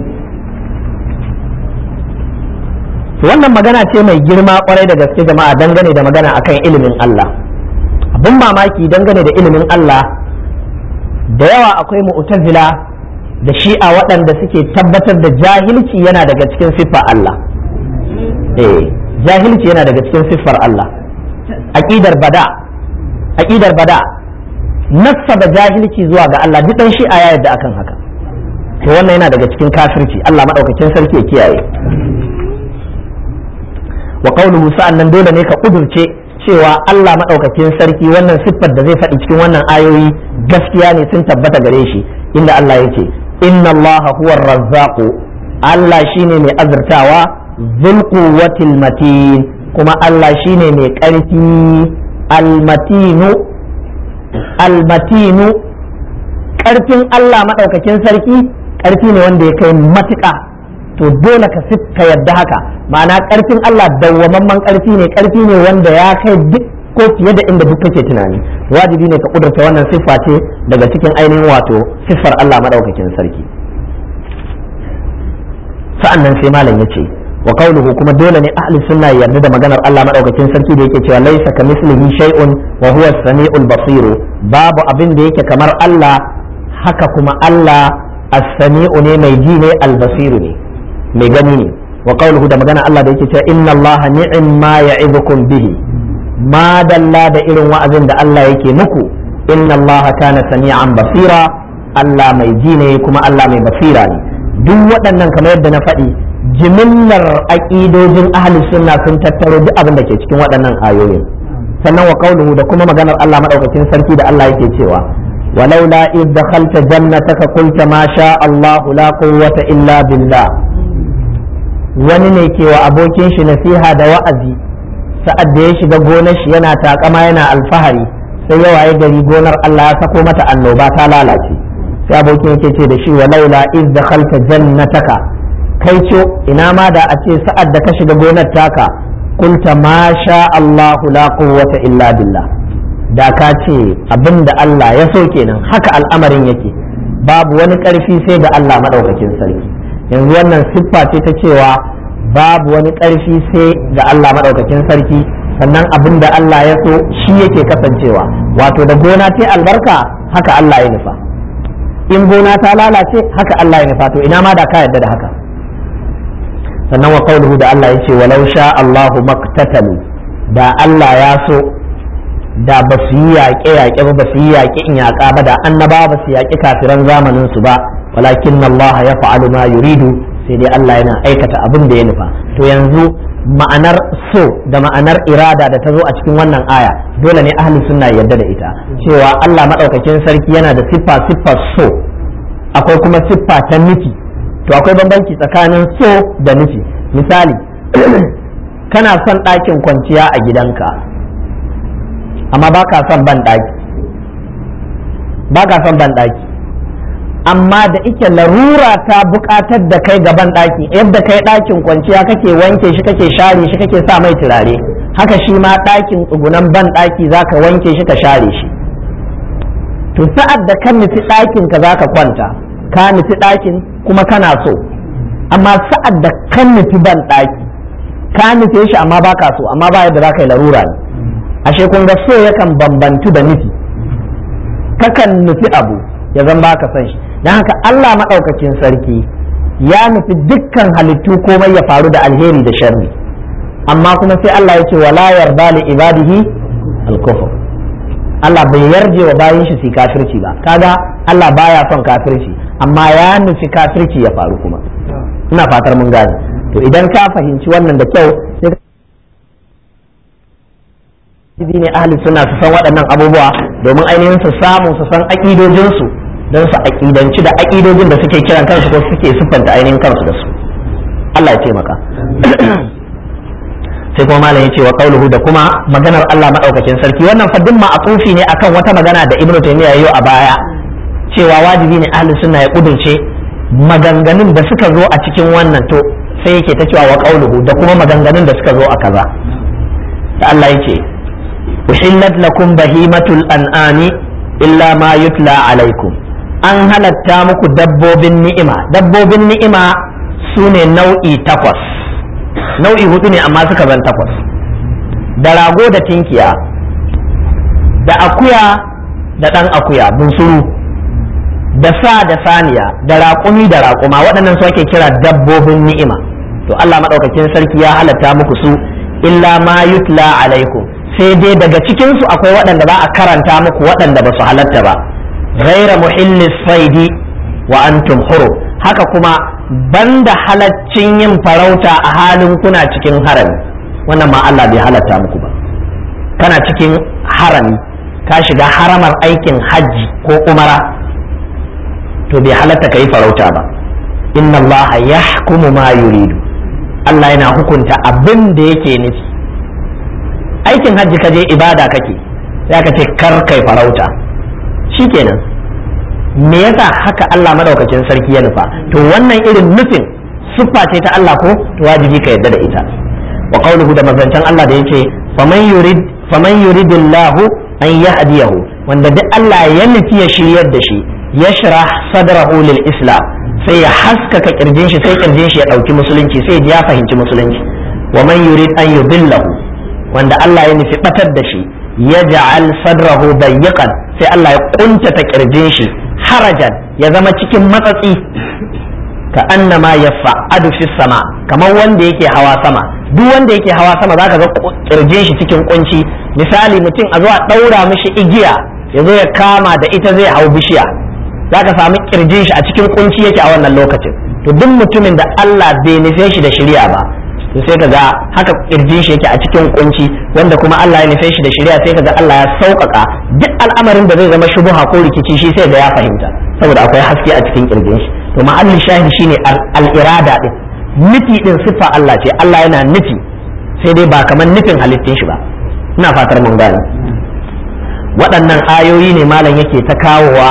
wannan magana ce mai girma kwarai da gaske jama'a dangane da magana akan ilimin Allah abin mamaki dangane da ilimin Allah da yawa akwai mu'tazila da shi'a waɗanda suke tabbatar da jahilci yana daga cikin siffar Allah jahilci yana daga cikin siffar Allah aqidar bada nassaba jahilci zuwa ga Allah duk dan shi'a ya yarda akan haka to wannan yana daga cikin kafirci Allah madaukakin sarki ya kiyaye wa qawluhu sa'annan dole ne ka kudurce cewa Allah madaukakin sarki wannan siffar da zai faɗi cikin wannan ayoyi gaskiya ne sun tabbata gare shi inda Allah yake inna Allah huwa ar-razzaq Allah shine mai azurtawa dhul quwwatil matin kuma Allah shine mai ƙarfi al-matinu ƙarfin Allah madaukakin sarki ƙarfi ne wanda ya kai matuƙa to dole ka yadda haka ma'ana ƙarfin Allah dawwamamman ƙarfi ne wanda ya kai duk ko fiye da inda duk kake tunani wajibi ne ka kudurta wannan siffa ce daga cikin ainihin wato siffar Allah madaukakin sarki sa'annan sai malam yace wa qawluhu kuma dole ne ahli sunna ya yarda da maganar Allah madaukakin sarki da yake cewa laysa kamithlihi shay'un wa huwa as-sami'ul basir babu abin da yake kamar Allah haka kuma Allah as-sami'u ne mai ji ne al-basir ne mai gani ne wa qawluhu da magana Allah da yake cewa inna Allah ni'ma ya'idukum bihi ma dalla da irin wa'azin da Allah yake muku inna Allah kana sami'an basira Allah mai ji ne kuma Allah mai basira ne duk waɗannan kamar yadda na faɗi jimillar aqidojin ahli sunna sun tattaro duk abin da ke cikin waɗannan ayoyin sannan wa qawluhu da kuma maganar Allah madaukakin sarki da Allah yake cewa walaula iz dakhalta jannataka qulta ma sha Allah la quwwata illa billah. wani ne ke wa abokin shi nasiha da wa'azi sa'ad da ya shiga gonar shi yana takama yana alfahari, sai ya waye gari gonar Allah ya sako mata annoba ta lalace. sai abokin yake ce da shi walaula iz dakhalta jannataka, kai ce ina ma da a ce sa'ad da ka shiga gonar taka kulta ma sha Allahu la quwwata illa billah, da ka ce abinda Allah ya so kenan, haka al'amarin yake, babu wani ƙarfi sai ga Allah madaukakin sarki. yanzu wannan siffa ce ta cewa babu wani ƙarfi sai ga Allah madaukakin sarki, sannan abinda Allah ya so shi yake kasancewa. wato da gona ce albarka haka Allah ya nufa, in gona ta lalace haka Allah ya nufa. to ina ma da ka yarda da haka. sannan wa qawluhu da Allah yace walau sha Allahu maktatalu, da Allah ya so da ba su yi yaƙe ba su yi yaƙe in yaƙa ba, da annaba ba su yaƙi kafiran zamanin su ba, walakin Allah ya fa'alu ma yuridu, sai dai Allah yana aikata abin da ya nufa. to yanzu ma'anar so da ma'anar irada da ta zo a cikin wannan aya dole ne ahli sunna yarda da ita, cewa Allah madaukakin sarki yana da siffar so, akwai kuma siffa ta nufi. to akwai bambanci tsakanin so da nufi. misali kana son ɗakin kwanciya a gidanka amma ba ka son ban ɗaki, amma da ike larura ta buƙatar da kai ga ban ɗaki, yadda kai ɗakin kwanciya kake wanke shi kake share shi kake sa mai turare, haka shi ma ɗakin tsugunan ban ɗaki za ka wanke shi ka share shi. to sa'ad da kan nufi ɗakin ka za ka kwanta, ka nufi ɗakin kuma kana so, amma sa'ad da kan nufi ban ɗaki ka nufe shi amma ba ka so, amma ba yadda za ka yi larura ne. ashe kun ga so yakan bambantu da nufi, kakan nufi abu ya zan ba ka san shi. don haka Allah maɗaukakin sarki ya nufi dukkan halittu komai ya faru da alheri da sharri, amma kuma sai Allah ya ce wala yarda li ibadihi al-kufr, Allah bai yarje wa bayin shi su kafirci ba. kaga Allah baya son kafirci, amma ya nufi kafirci ya faru kuma. ina fatar mun gane. to idan ka fahimci wannan da kyau sai ne ahli sunna su san waɗannan abubuwa, domin ainihin su samu su san aƙidojin su, don su aƙidanci da aƙidojin da suke kiran kansu ko suke siffanta ainihin kansu da su. Allah ya taimaka. sai kuma malam yace wa qauluhu, da kuma maganar Allah madaukakin sarki. wannan fa duk ma'atufi ne akan wata magana da Ibn Taymiyyah yayi a baya, cewa wajibi ne ahli sunna ya kudurce maganganun da suka zo a cikin wannan. to sai yake ta cewa wa qauluhu, da kuma maganganun da suka zo a kaza. da Allah yake uhillat lakum bahimatul an'ami illa ma yutla alaikum, an halatta muku dabbobin ni'ima. dabbobin ni'ima sune nau'i 8, nau'i 4 ne amma suka zan 8, da rago da tinkiya, da akuya da ɗan akuya bunsuru, da sa da saniya, da raƙumi da raƙuma, waɗannan su ake kira dabbobin ni'ima. to Allah maɗaukakin sarki ya halatta muku su illa ma yutla alaikum, sai dai daga cikinsu akwai waɗanda ba a karanta muku waɗanda ba su halatta ba. ghaira muhillis saidi wa antum hurum, haka kuma banda halaccin yin farauta a halin kuna cikin harami, wannan ma Allah bai halatta muku ba. kana cikin harami, ka shiga haramar aikin hajji ko umara, to bai halatta ka yi farauta ba. inna Allah yahkumu ma yuridu, Allah yana hukunta abin da yake nufi. aikin hajji ka je ibada kake, sai aka ce kar kai farauta, shikenan. me yasa haka Allah madaukakin sarki ya nufa? to wannan irin nufin siffa ce ta Allah ko, to wajibi ka yadda da ita. wa qawluhu, da mazancan Allah da yake faman yuridillahu an yahdiyahu, wanda duk Allah ya nufi ya shiryar da shi, yashrah sadrahu lil islam, sai ya haskaka kirjin shi, sai kirjin shi ya dauki musulunci, sai ya fahimci musulunci. wa man yurid an yudillahu, wanda Allah ya nufi batar da shi, yaj'al sadrahu dayyqan, sai Allah ya kuntata kirjin shi, harajan, ya zama cikin matsatsi, ka annama yafa'adu fi sama, kamar wanda yake hawa sama. duk wanda yake hawa sama zaka ga kirjin shi cikin kunci. misali mutum a zo a daura mishi igiya ya zo ya kama da ita zai hau bishiya, zaka samu kirjin shi a cikin kunci yake a wannan lokacin. to duk mutumin da Allah bai nufe shi da shari'a ba, to sai kaga haka kirjin shi yake a cikin kunci, wanda kuma Allah ya nufe shi da shari'a sai kaga Allah ya sauƙaƙa duk al'amarin da zai zama shubuha ko rikici shi sai da ya fahimta saboda akwai haske a cikin kirjin shi. To ma'allin shahidi shine al-irada din, nufi din siffa Allah ce, Allah yana nufi sai dai ba kamar nufin halittun shi ba. Ina fatar mun gane. Waɗannan ayoyi ne malam yake ta kawowa,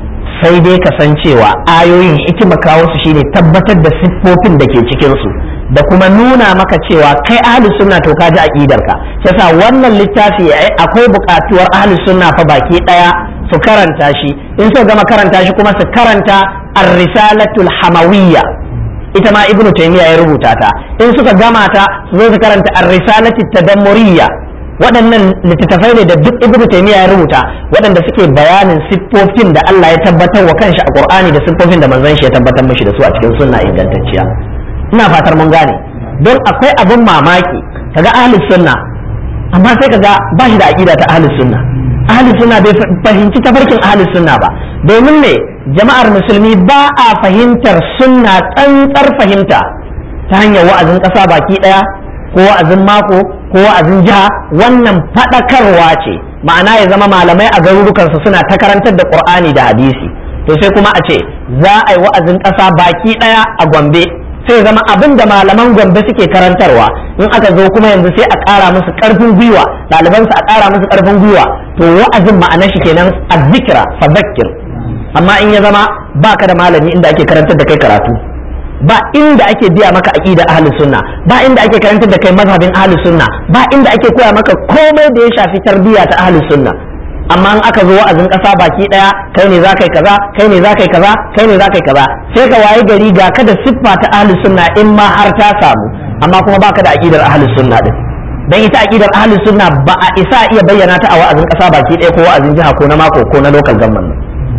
sai dai kasancewa ayoyin hikima kawo su shine tabbatar da siffofin da ke cikin su da kuma nuna maka cewa kai ahlus sunna to ka ji aqidar ka. Yasa wannan littafi akwai buƙatuwar ahlus sunna fa baki daya su karanta shi, in su gama karanta shi kuma su karanta ar-risalatul hamawiyya, ita ma ibnu taymiya ya rubuta ta, in suka gama ta su zo su karanta ar-risalatut tadammuriyya. Waɗannan littattafai ne da duk ibnu taymiya ya rubuta waɗanda suke bayanin siffofin da Allah ya tabbatar wa kanshi a Qur'ani da siffofin da manzon shi ya tabbatar mishi da su a cikin sunna ingantacciya. Ina fatar mun gane. Don akwai abin mamaki kaga ahlus sunna amma sai kaga ba shi da aqida ta ahlus sunna. Ahlus sunna bai fahimci tafarkin ahlus sunna ba, domin ne jama'ar musulmi ba a fahimtar sunna tsantsar fahimta ta hanyar wa'azin ƙasa baki ɗaya ko wa'azin mako ko wa'azin jiha. Wannan faɗakarwa ce, ma'ana ya zama malamai a garurukansu suna ta karantar da Qur'ani da hadisi. To sai kuma a ce za a yi wa'azin ƙasa baki ɗaya a Gombe, sai zama abin da malaman Gombe suke karantarwa in aka zo kuma yanzu sai a ƙara musu ƙarfin gwiwa, ɗalibansu a ƙara musu ƙarfin gwiwa, to wa'azin ma'ana shi kenan azzikra fadhakkir. Amma in ya zama baka da malami inda ake karantar da kai karatu, ba inda ake biya maka aqida ahlus sunna, ba inda ake karantar da kai mazhabin ahlus sunna, ba inda ake koya maka komai da ya shafi tarbiyya ta ahlus sunna. Amma in aka zo wa'azin ƙasa baki daya, kai ne za kai kaza, kai ne za kai kaza, kai ne za kai kaza, sai ka waye gari ga ka da siffa ta ahlus sunna in ma har ta samu, amma kuma baka da aqidar ahlus sunna din. Dan ita aqidar ahlus sunna ba a isa iya bayyana ta a wa'azin ƙasa baki daya ko wa'azin jiha ko na mako ko na local government.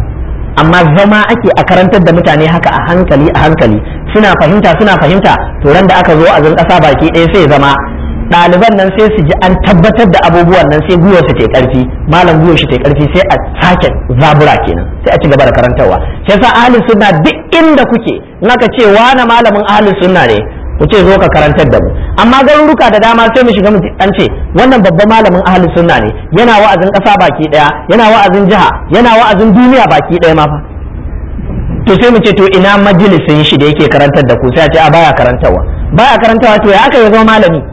Amma zama ake a karantar da mutane haka a hankali suna fahimta to ran da aka zo wa'azin ƙasa baki ɗaya sai zama ɗaliban nan sai su ji an tabbatar da abubuwan nan sai gwiwar su ta ƙarfi, malam gwiwar shi ta ƙarfi, sai a sake zabura kenan sai a ci gaba da karantarwa. Sai sa ahlus sunna duk inda kuke in aka ce wani malamin ahlus sunna ne ku ce zo ka karantar da mu. Amma garuruka da dama sai mu shiga mu an ce wannan babban malamin ahlus sunna ne, yana wa'azin ƙasa baki ɗaya, yana wa'azin jiha, yana wa'azin duniya baki ɗaya ma fa. To sai mu ce to ina majalisin shi da yake karantar da ku, sai a ce a baya karantawa to ya aka yi zama malami.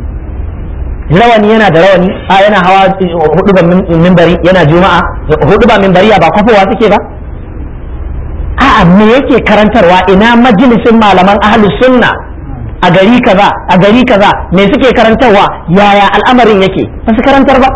Rawani yana da rawani, a yana hawa huduban minbari, yana juma'a, huduban minbariya ba kwafowa suke ba. A'a me yake karantarwa, ina majalisin malaman ahlus sunna a gari kaza me suke karantarwa, yaya al'amarin yake, ba su karantar ba.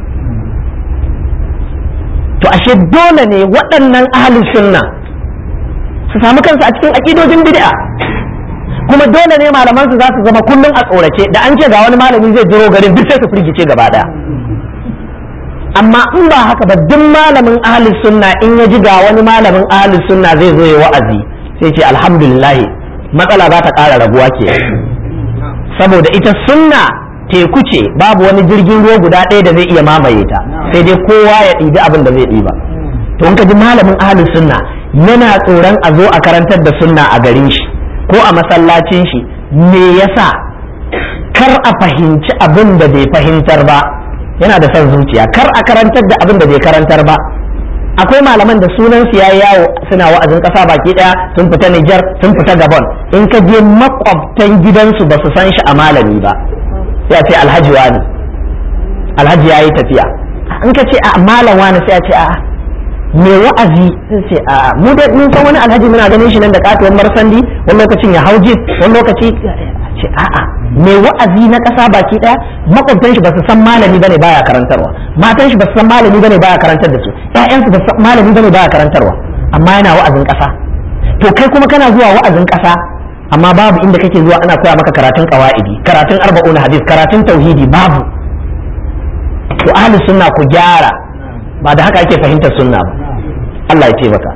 To ashe dole ne waɗannan ahlus sunna su samu kansu a cikin aqidojin bid'a, kuma dole ne malaman su za su zama kullum a tsorace da an ce ga wani malami zai jiro garin duk sai su firgice gaba daya. Amma in ba haka ba, duk malamin ahlus sunna in ya ji ga wani malamin ahlus sunna zai zo ya wa'azi sai ce alhamdulillah, matsala za ta ƙara raguwa ke, saboda ita sunna teku ce, babu wani jirgin ruwa guda ɗaya da zai iya mamaye ta, sai dai kowa ya ɗibi abin da zai ɗiba. To in ka ji malamin ahlus sunna yana tsoron a zo a karantar da sunna a garin shi ko a masallacin shi, me yasa? Kar a fahimci abin da bai fahimtar ba, yana da son zuciya, kar a karantar da abin da bai karantar ba. Akwai malaman da sunan su yayi yawo suna wa'azin ƙasa baki daya, sun fita Niger, sun fita Gabon, in ka je makwabtan gidansu ba su san shi a malami ba, sai a ce alhaji wani, alhaji yayi tafiya. In ka ce a malam wani sai a ce a me wa'azi, sai ce a mu da mun san wani alhaji muna ganin shi nan da katuwar marsandi, wani lokacin ya hauji, wani lokaci ce a'a me wa'azi na ƙasa baki daya, makwabtan shi ba su san malami bane baya karantarwa, matan shi ba su san malami bane baya karantar da su, ƴaƴan su ba su san malami bane baya karantarwa, amma yana wa'azin ƙasa. To kai kuma kana zuwa wa'azin ƙasa amma babu inda kake zuwa ana koya maka karatun qawaidi, karatun arba'un hadith, karatun tauhidi babu. To ahlus sunna ku gyara, ba da haka ake fahimtar sunna ba. Allah ya taimaka.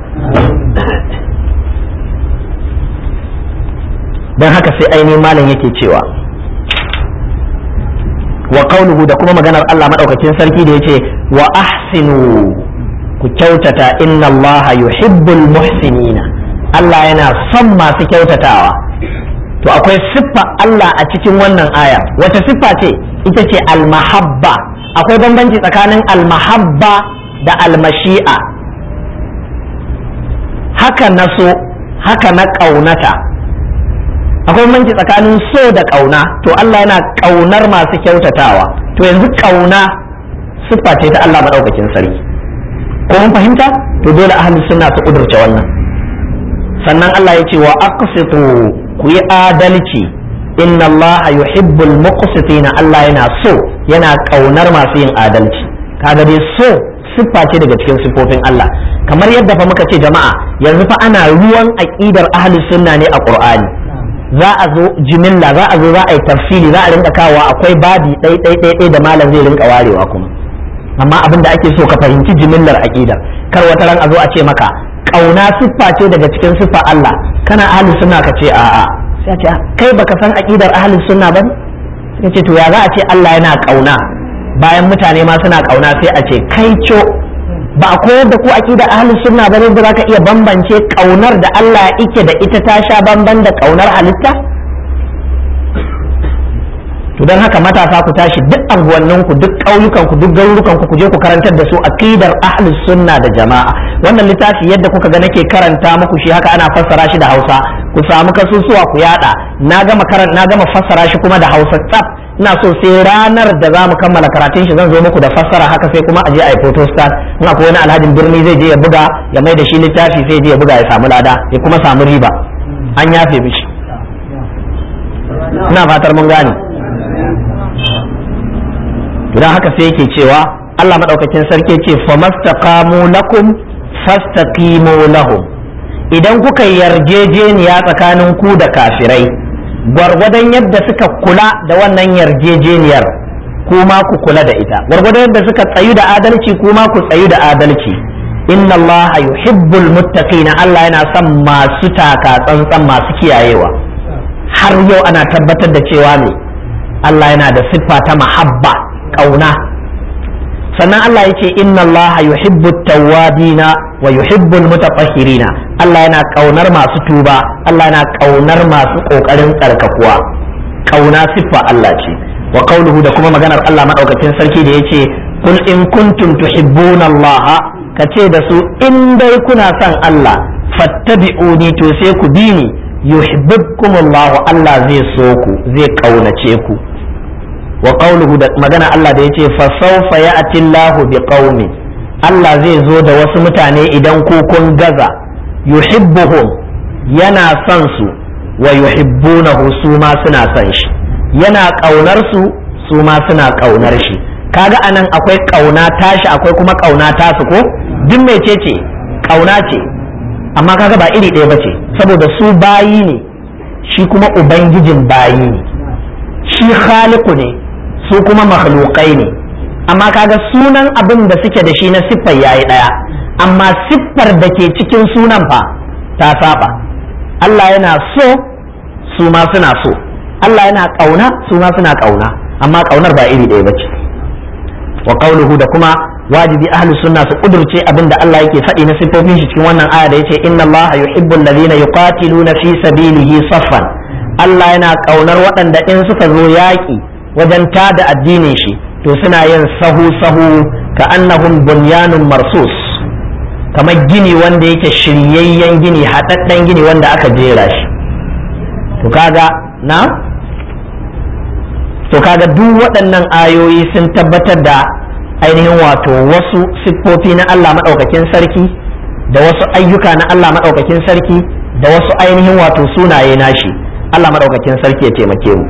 Dan haka sai ainihin malam yake cewa wa qawluhu, da kuma maganar Allah madaukakin sarki da yace wa ahsinu, ku kyautata, inna Allah yuhibbul muhsinina, Allah yana son masu kyautatawa. to akwai siffa Allah a cikin wannan aya. Wace siffa ce? Ita ce al-mahabba. Akwai bambanci tsakanin al-mahabba da al-mashi'a. Haka na so, haka na ƙaunata. Akwai bambanci tsakanin so da ƙauna. To Allah yana ƙaunar masu kyautatawa. To yanzu ƙauna siffa ce ta Allah madaukakin sarki. Ko mun fahimta? To dole ahlus sunna su kudurce wannan. Sannan Allah ya ce wa aqsitu, ku yi adalci, inna Allah yuhibbul muqsitina, Allah yana so, yana kaunar masu yin adalci. Kaga dai so siffa ce daga cikin siffofin Allah. Kamar yadda fa muka ce jama'a, yanzu fa ana ruwan aqidar ahlus sunna ne a Qur'ani. Za a zo jimilla, za a zo za a yi tafsiri, za a rinka kawo akwai babi ɗai da malam zai rinka warewa kuma. Amma abin da ake so ka fahimci jimillar aqidar. Kar wata ran a zo a ce maka kauna siffa ce daga cikin siffa Allah, kana ahli sunna ka ce a'a, sai a ce kai baka san aqidar ahli sunna ba? Sai ce to ya za a ce Allah yana kauna bayan mutane ma suna kauna? Sai a ce kai co, ba a koyar da ku aqidar ahli sunna ba ne da zaka iya bambance kaunar da Allah yake da ita ta sha bamban da kaunar halitta? To don haka matasa ku tashi duk anguwanninku, duk ƙauyukanku, duk garurukanku ku je ku karantar da su aqidar ahlus sunna da jama'a. Wannan littafi yadda kuka ga nake karanta muku shi haka ana fassara shi da Hausa, ku samu kasusuwa ku yada. Na gama fassara shi kuma da Hausa tsaf. Ina so sai ranar da za mu kammala karatun shi zan zo muku da fassara haka, sai kuma a je a yi photostat. In akwai wani alhajin birni zai je ya buga ya mai da shi littafi, sai je ya buga ya samu lada ya kuma samu riba, an yafe mishi. Ina fatar mun gane. Idan haka sai yake cewa Allah madaukakin sarki ce famastaqamu lakum fastaqimu lahum. Idan kuka yarjejeniya tsakanin ku da kafirai, gwargwadon yadda suka kula da wannan yarjejeniyar kuma ku kula da ita, gwargwadon yadda suka tsayu da adalci kuma ku tsayu da adalci. Inna Allah yuhibbul muttaqina, Allah yana son masu taka tsantsan, masu kiyayewa. Har yau ana tabbatar da cewa ne Allah yana da siffa ta mahabba, kauna. Sannan Allah yake inna Allah yuhibbu tawwabina wa yuhibbu mutatahhirina, Allah yana kaunar masu tuba, Allah yana kaunar masu kokarin tsarkakuwa. Kauna siffa Allah ce. Wa qawluhu, da kuma maganar Allah madaukakin sarki da yace kul in kuntum tuhibbuna Allah, kace da su in dai kuna son Allah, fattabi'uni, to sai ku bi ni, yuhibbukumullahu, Allah zai so ku, zai kaunace ku. Wa qawluhu, da magana Allah da yace fa sawfa ya'ti Allahu biqaumin, Allah zai zo da wasu mutane idan ku kun gaza, yuhibbuhum, yana son su, wa yuhibbunahu, su ma suna son shi, yana kaunar su, su ma suna kaunar shi. Kaga anan akwai kauna tashi, akwai kuma kauna tasu, ko duk mecece kauna ce, amma kaga ba iri ɗaya bace, saboda su bayi ne, shi kuma ubangijin bayi ne, shi khaliqu ne, su kuma makhluqai ne. Amma kaga sunan abin da suke da shi na siffar yayi daya, amma siffar da ke cikin sunan fa ta saba. Allah yana so, su ma suna so, Allah yana kauna, su ma suna kauna, amma kaunar ba iri ɗaya bace. Wa qawluhu, da kuma wajibi ahlus sunna su kudurce abin da Allah yake faɗi na siffofin shi cikin wannan aya da yace inna Allah yuhibbul ladina yuqatiluna fi sabilihi saffan, Allah yana kaunar waɗanda in suka zo yaƙi wajen tada addinin shi to suna yin sahu-sahu ka annahum bunyanun marsus, kamar gini wanda yake shiryayyen gini, haɗaɗɗen gini wanda aka jera shi. To kaga duk waɗannan ayoyi sun tabbatar da ainihin wato wasu siffofi na Allah maɗaukakin sarki da wasu ayyuka na Allah maɗaukakin sarki da wasu ainihin wato sunaye nashi. Allah maɗaukakin sarki ya taimake mu.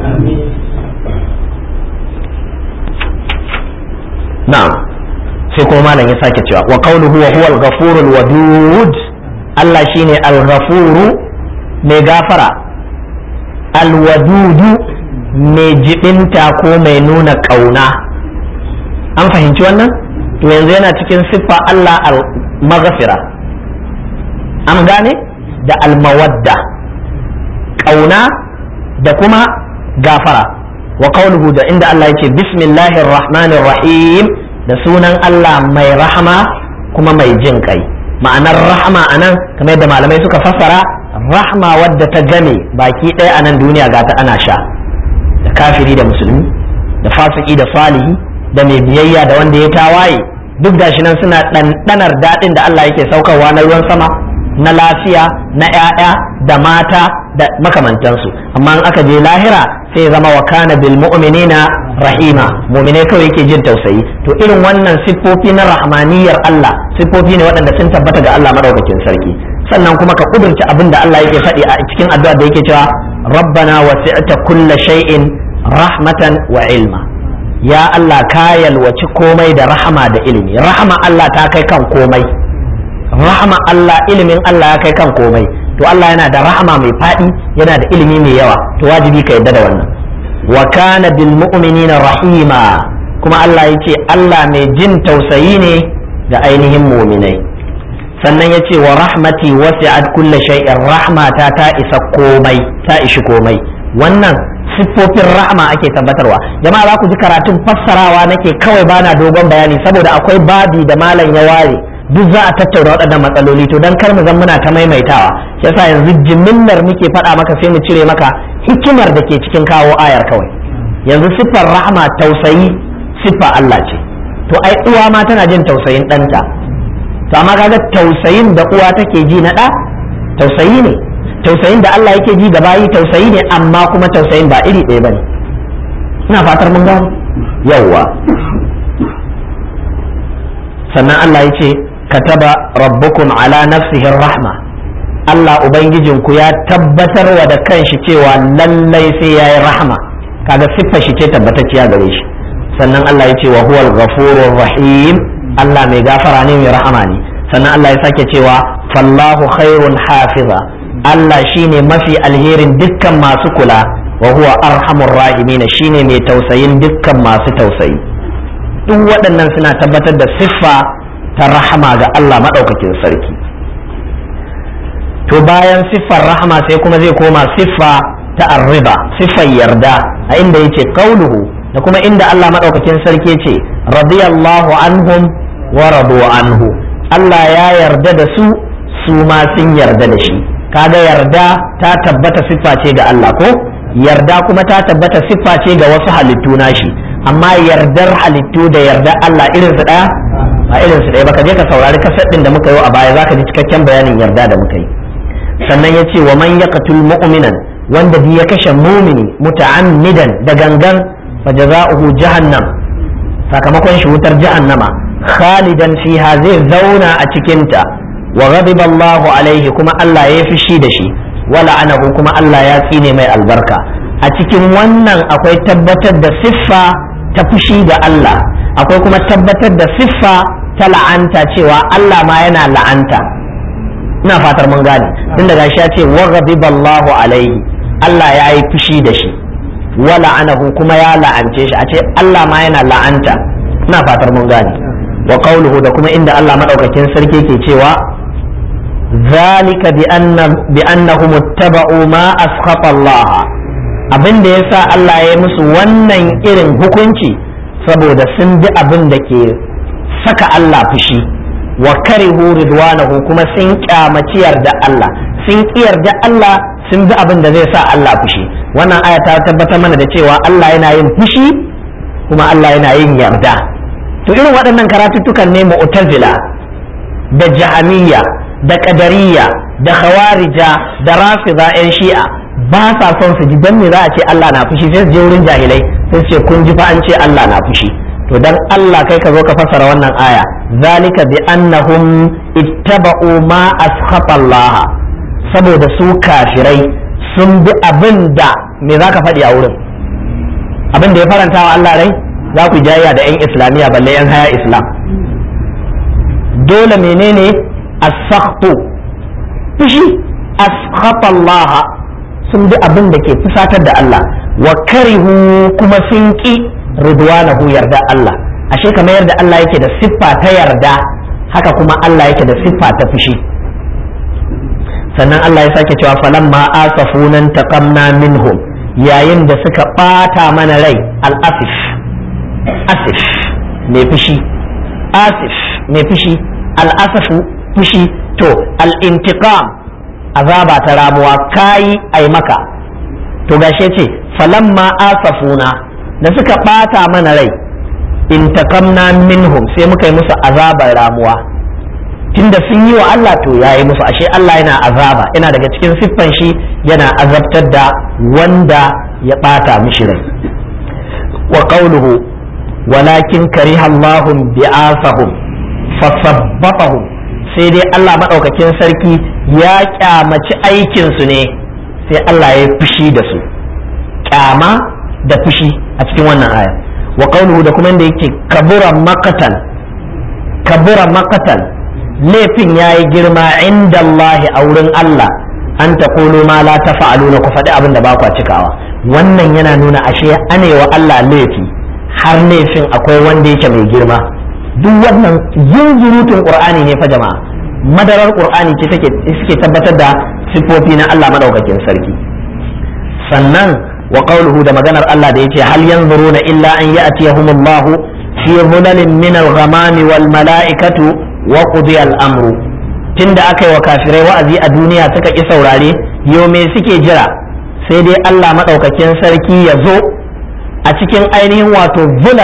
Na'am, sai kuma malam ya sake cewa wa qawluhu wa huwa al-ghafurul wadud, Allah shine al-ghafuru mai gafara, al-wadudu mai jibinta ko mai nuna kauna. An fahimci wannan? To yanzu yana cikin siffa Allah al-maghfira, an gane, da al-mawadda, kauna da kuma gafara. Wa qawluhu, da inda Allah yake bismillahir rahmanir rahim, da sunan Allah mai rahama kuma mai jin kai. Ma'anar rahama anan kamar yadda malamai suka fassara, rahma wadda ta game baki ɗaya a nan duniya ga ta ana sha, da kafiri da musulmi, da fasiki da salihi, da mai biyayya da wanda ya tawaye, duk gashi nan suna ɗanɗanar daɗin da Allah yake saukarwa na ruwan sama, na lafiya, na ƴaƴa da mata da makamantansu. Amma in aka je lahira sai zama wa kana bil mu'minina rahima, mu'mine kawai yake jin tausayi. To irin wannan siffofi na rahmaniyar Allah siffofi ne waɗanda sun tabbata ga Allah madaukakin sarki. Sannan kuma ka kudurci abin da Allah yake faɗi a cikin addu'a da yake cewa rabbana wasi'ta kulla shay'in rahmatan wa ilma. Ya Allah ka yalwaci komai da rahama da ilimi. Rahama Allah ta kai kan komai, rahama Allah, ilimin Allah ya kai kan komai. To Allah yana da rahama mai faɗi, yana da ilimi mai yawa, to wajibi ka yadda da wannan. Wa kana bil mu'minina rahima, kuma Allah yace Allah mai jin tausayi ne ga ainihin mu'minai. Sannan yace wa rahmati wasi'at kulli shay'in, rahmata ta isa komai, ta ishi komai. Wannan siffofin rahma ake tabbatarwa. Jama'a za ku ji karatun fassarawa nake kawai, bana dogon bayani saboda akwai babi da malam ya ware duk za a tattauna waɗannan matsaloli. To dan kar mu zan muna ta maimaitawa, yasa yanzu jimillar muke faɗa maka sai mu cire maka hikimar da ke cikin kawo ayar kawai. Yanzu siffar rahma tausayi siffa Allah ce. To ai uwa ma tana jin tausayin ɗanta, to amma kaga tausayin da uwa take ji na ɗa tausayi ne, tausayin da Allah yake ji da bayi tausayi ne, amma kuma tausayin ba iri ɗaya bane. Ina fatar mun gano yawwa. Sannan Allah ya ce kataba rabbukum ala nafsihi rahma, Allah ubangijinku ya tabbatar wa da kanshi cewa lallai sai yayi rahma, kaga siffar shi ce tabbatacciya gare shi. Sannan Allah ya ce wa huwal ghafurur rahim, Allah mai gafara ne mai rahama ne. Sannan Allah ya sake cewa fallahu khairun hafiza, Allah shine mafi alherin dukkan masu kula, wa huwa arhamur rahimin, shine mai tausayin dukkan masu tausayi. Duk waɗannan suna tabbatar da siffa ta rahama ga Allah maɗaukakin sarki. To bayan siffar rahama sai kuma zai koma siffa ta arriba, siffar yarda, a inda yace qauluhu, da kuma inda Allah maɗaukakin sarki yace radiyallahu anhum wa radu anhu, Allah ya yarda da su, su ma sun yarda da shi. Kaga yarda ta tabbata siffa ce ga Allah ko? Yarda kuma ta tabbata siffa ce ga wasu halittu nashi. Amma yardar halittu da yardar Allah irin su ɗaya ba irin su ɗaya ba. Ka je ka saurari kasar ɗin da muka yi a baya, zaka ji cikakken bayanin yarda da muka yi. Sannan ya ce wa man yaqtul mu'minan, wanda bi ya kashe mumini muta'ammidan da gangan, fa jaza'uhu jahannam, sakamakon shi wutar jahannama, khalidan fiha, zai zauna a cikin ta, wa ghadiba Allahu alaihi, kuma Allah ya fishi da shi, wa la'anahu, kuma Allah ya tsine mai albarka. A cikin wannan akwai tabbatar da siffa ta fushi ga Allah, akwai kuma tabbatar da siffa ta la'anta, cewa Allah ma yana la'anta. Ina fatar mun gane, tun daga shi ya ce wa ghadiballahu alaihi, Allah ya yi fushi da shi, wa la'anahu, kuma ya la'ance shi, a ce Allah ma yana la'anta. Ina fatar mun gane. Wa qawluhu, da kuma inda Allah madaukakin sarki ke cewa zalika bi annahum ittaba'u ma askhata Allah, abin da yasa Allah ya yi musu wannan irin hukunci saboda sun bi abin da ke saka Allah fushi, wa karihu ridwanahu, kuma sun kyamaci yarda Allah, sun ki yarda Allah, sun bi abin da zai sa Allah fushi. Wannan aya ta tabbatar mana da cewa Allah yana yin fushi kuma Allah yana yin yarda. To irin waɗannan karatuttukan ne mu'tazila da jahamiyya da qadariyya da khawarija da rafida yan shi'a ba sa son su ji dan me za a ce Allah na fushi, sai su je wurin jahilai sai su ce kun ji fa an ce Allah na fushi. To dan Allah kai ka zo ka fassara wannan aya, zalika bi annahum ittaba'u ma askhata Allah, saboda su kafirai sun bi abin da me zaka faɗi a wurin, abin da ya faranta wa Allah rai. Za ku jayya da yan islamiyya balle yan haya islam. Dole menene as-sakhtu, fushi, askhata Allah, sun bi abin da ke fusatar da Allah, wa karihu, kuma sun ki ridwanahu, yarda Allah. Ashe kamar yarda Allah yake da siffa ta yarda, haka kuma Allah yake da siffa ta fushi. Sannan Allah ya sake cewa falamma asafunan taqamna minhum, yayin da suka bata mana rai, al-asif, asif mai fushi, asif mai fushi, al-asafu fushi, to al-intiqam azaba ta ramuwa kayi ai maka to gashe ce falamma asafuna da suka bata mana rai in takamna minhum sai muka yi musu azabar ramuwa tunda sun yi wa Allah to yayi musu ashe Allah yana azaba ina daga cikin siffan shi yana azabtar da wanda ya bata mishi rai wa qawluhu walakin kariha Allahum bi'asahum fasabbatahum sai dai Allah madaukakin sarki ya kyamaci aikin su ne sai Allah ya fushi da su kyama da fushi a cikin wannan aya wa qawluhu da kuma inda yake kabura maqatan laifin yayi girma inda Allah a wurin Allah an taqulu ma la tafa'aluna ku faɗi abin da ba ku cikawa wannan yana nuna ashe anewa Allah laifi har laifin akwai wanda yake mai girma duk wannan zunzurutun qur'ani ne fa jama'a madarar qur'ani ce take suke tabbatar da sifofi na Allah madaukakin sarki sannan wa qawluhu da maganar Allah da yace hal yanzuruna illa an ya'tiyahumullahu fi dhulalin min al-ghamami wal mala'ikatu wa qudiya al-amru tunda aka yi wa kafirai wa'azi a duniya suka ki saurare yau me suke jira sai dai Allah madaukakin sarki ya zo a cikin ainihin wato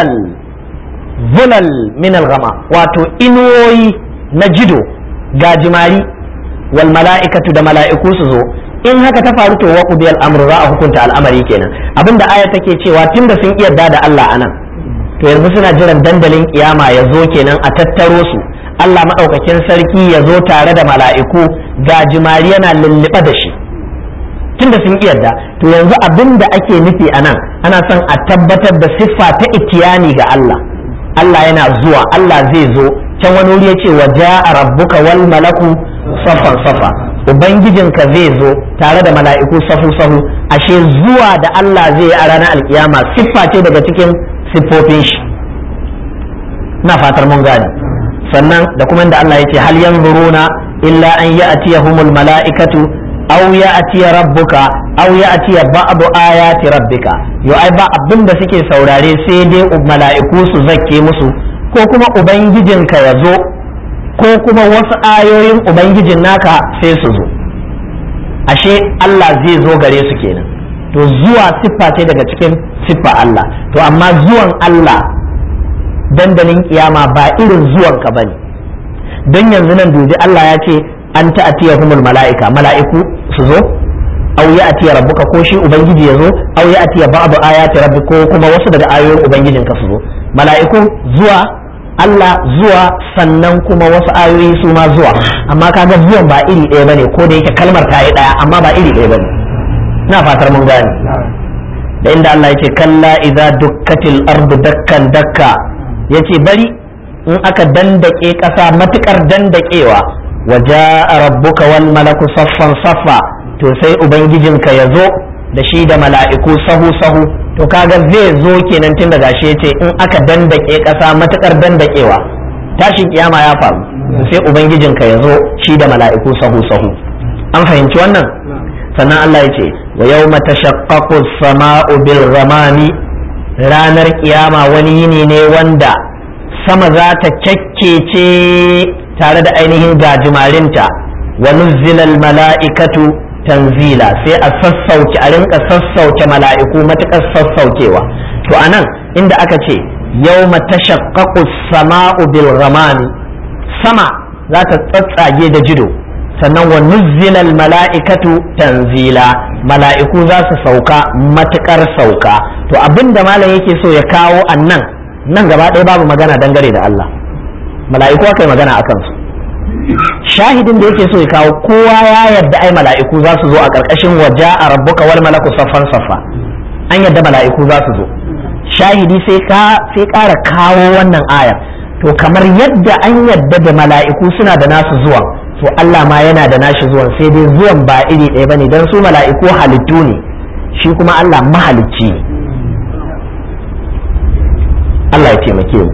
zulal min al-ghama wato inuwoyi na jido gajimari wal mala'ikatu da mala'iku su zo in haka ta faru to wa qudiyal amru za a hukunta al'amari kenan abinda aya take cewa tunda sun yarda da Allah anan to yanzu suna jiran dandalin kiyama ya zo kenan a tattaro su Allah madaukakin sarki ya zo tare da mala'iku gajimari yana lullube da shi tunda sun yarda to yanzu abinda ake nufi anan ana son a tabbatar da siffa ta itiyani ga Allah Allah yana zuwa Allah zai zo can wani wuri yace wa ja'a rabbuka wal malaku saffan saffa ubangijinka zai zo tare da mala'iku safu safu ashe zuwa da Allah zai yi a ranar alkiyama siffa ce daga cikin siffofin shi na fatar mun gane sannan da kuma da Allah yace hal yanzuruna illa an ya'tiyahumul mala'ikatu aw ya'tiya rabbuka aw ya'tiya ba'du ayati rabbika yo ai ba abin da suke saurare sai dai mala'iku su zakke musu ko kuma ubangijinka ya zo ko kuma wasu ayoyin ubangijin naka sai su zo ashe Allah zai zo gare su kenan to zuwa siffa ce daga cikin siffa Allah to amma zuwan Allah dandalin kiyama ba irin zuwan ka bane don yanzu nan duji Allah ya ce an ta'atiyahumul mala'ika mala'iku su zo aw ya'tiya rabbuka ko shi ubangiji ya zo aw ya'tiya ba'du ayati rabbika ko kuma wasu daga ayoyin ubangijinka su zo mala'iku zuwa Allah zuwa sannan kuma wasu ayoyi su ma zuwa amma kaga zuwan ba iri ɗaya bane ko da yake kalmar ta yi ɗaya amma ba iri ɗaya bane ina fatar mun gane da inda Allah yake kalla idza dukkatil ardu dakkan dakka yace bari in aka dandake ƙasa matukar dandakewa waja'a rabbuka wal malaku saffan saffa to sai ubangijinka ya zo da shi da mala'iku sahu sahu to kaga zai zo kenan tun daga shi yace in aka dandake ƙasa matukar dandakewa tashin kiyama ya faru sai ubangijinka ya zo shi da mala'iku sahu sahu an fahimci wannan sannan Allah yace wa yawma tashaqqaqu as-sama'u bil ghamami ranar kiyama wani yini ne wanda sama za ta kyakkece tare da ainihin gajimarinta wa nuzzilal mala'ikatu tanzila sai a sassauke a rinka sassauke mala'iku matukar sassaukewa to anan inda aka ce yawma tashaqqaqu as-sama'u bil ghamami sama za ta tsatsage da jido sannan wa nuzzilal mala'ikatu tanzila mala'iku za su sauka matukar sauka to abinda malam yake so ya kawo annan nan gaba ɗaya babu magana dangane da Allah mala'iku aka yi magana akan su shahidin da yake so ya kawo kowa ya yarda ai mala'iku za su zo a ƙarƙashin waja'a rabbuka wal malaku saffan saffa an yarda mala'iku za su zo shahidi sai ƙara kawo wannan ayar to kamar yadda an yarda da mala'iku suna da nasu zuwan to Allah ma yana da nashi zuwan sai dai zuwan ba iri ɗaya bane dan su mala'iku halittu ne shi kuma Allah mahalicci ne Allah ya taimake mu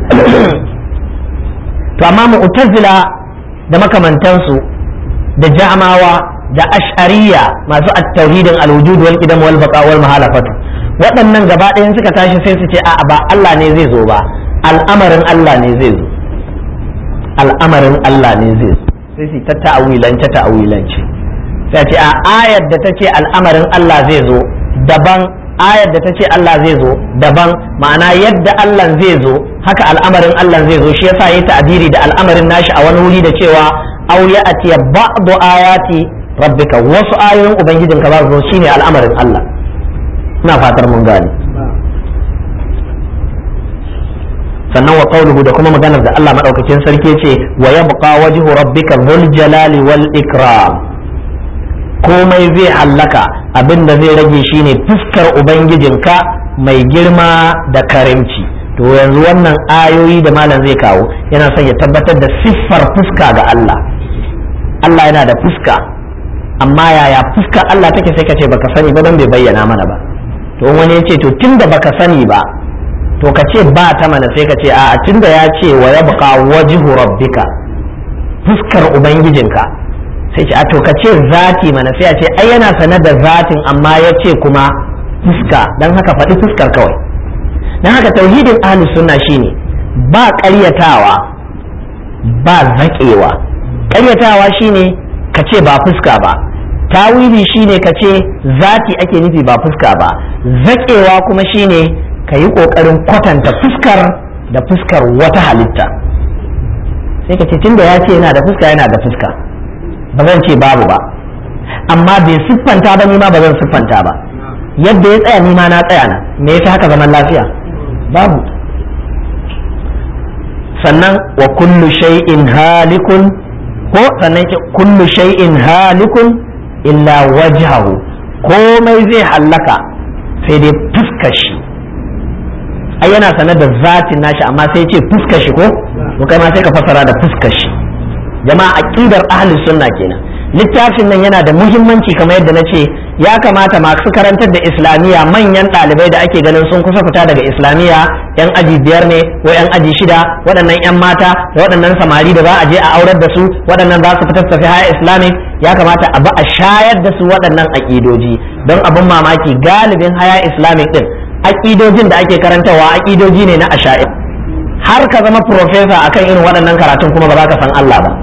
to amma mu'tazila da makamantansu da ja'mawa da ash'ariyya masu at-tauhidin al-wujud wal qidam wal baqa wal mahalafatu waɗannan gaba ɗayan suka tashi sai su ce a'a ba Allah ne zai zo ba al'amarin Allah ne zai zo al'amarin Allah ne zai zo sai su ta ta'awilance sai ce a ayar da ta ce al'amarin Allah zai zo daban, ayar da ta ce Allah zai zo daban, ma'ana yadda Allah zai zo haka al'amarin Allah zai zo. Shi yasa yayi ta'biri da al'amarin nashi a wani wuri da cewa aw ya'ti ba'du ayati rabbika, wasu ayoyin ubangijinka za su zo shine al'amarin Allah. ina fatar mun gane. sannan wa qawluhu da kuma maganar da Allah madaukakin sarki ce wa yabqa wajhu rabbika dhul jalali wal ikram, komai zai hallaka, abin da zai rage shine fuskar ubangijinka mai girma da karimci. to yanzu wannan ayoyi da malam zai kawo yana son ya tabbatar da siffar fuska ga Allah. Allah yana da fuska, amma yaya fuskar Allah take sai ka ce baka sani ba don bai bayyana mana ba. to wani ya ce to tunda baka sani ba to ka ce ba ta mana, sai ka ce a tunda ya ce wa yabqa wajhu rabbika, fuskar ubangijinka, sai ce a to ka ce zati mana, sai a ce ai yana sanar da zatin amma ya ce kuma fuska, dan haka faɗi fuskar kawai. dan haka tauhidin ahlus sunna shine ba ƙaryatawa ba zaƙewa. ƙaryatawa shine ka ce ba fuska ba, tawili shine ka ce zati ake nufi ba fuska ba, zaƙewa kuma shine ka yi ƙoƙarin kwatanta fuskar da fuskar wata halitta. sai ka ce tunda ya ce yana da fuska yana da fuska, ba zan ce babu ba, amma bai siffanta ba ni ma ba zan siffanta ba, yadda ya tsaya ni ma na tsaya na, me yasa haka zaman lafiya? babu. sannan wa kullu shay'in halikun, ko sannan kullu shay'in halikun illa wajhahu, komai zai hallaka sai dai fuskar shi. ai yana sanar da zatin nashi amma sai ce fuskar shi, ko to kai ma sai ka fasara da fuskar shi. jama'a aqidar ahlus sunna kenan. littafin nan yana da muhimmanci kamar yadda na ce, ya kamata masu karantar da islamiyya manyan ɗalibai da ake ganin sun kusa fita daga islamiyya, yan aji 5 ne ko yan aji 6, waɗannan yan mata da waɗannan samari da za a je a aurar da su, waɗannan za su fita su tafi haya islamic, ya kamata a ba a shayar da su waɗannan aƙidoji. don abin mamaki galibin haya islamic din aƙidojin da ake karantarwa aƙidoji ne na asha'ir. har ka zama profesa akan irin waɗannan karatun kuma ba za ka san Allah ba.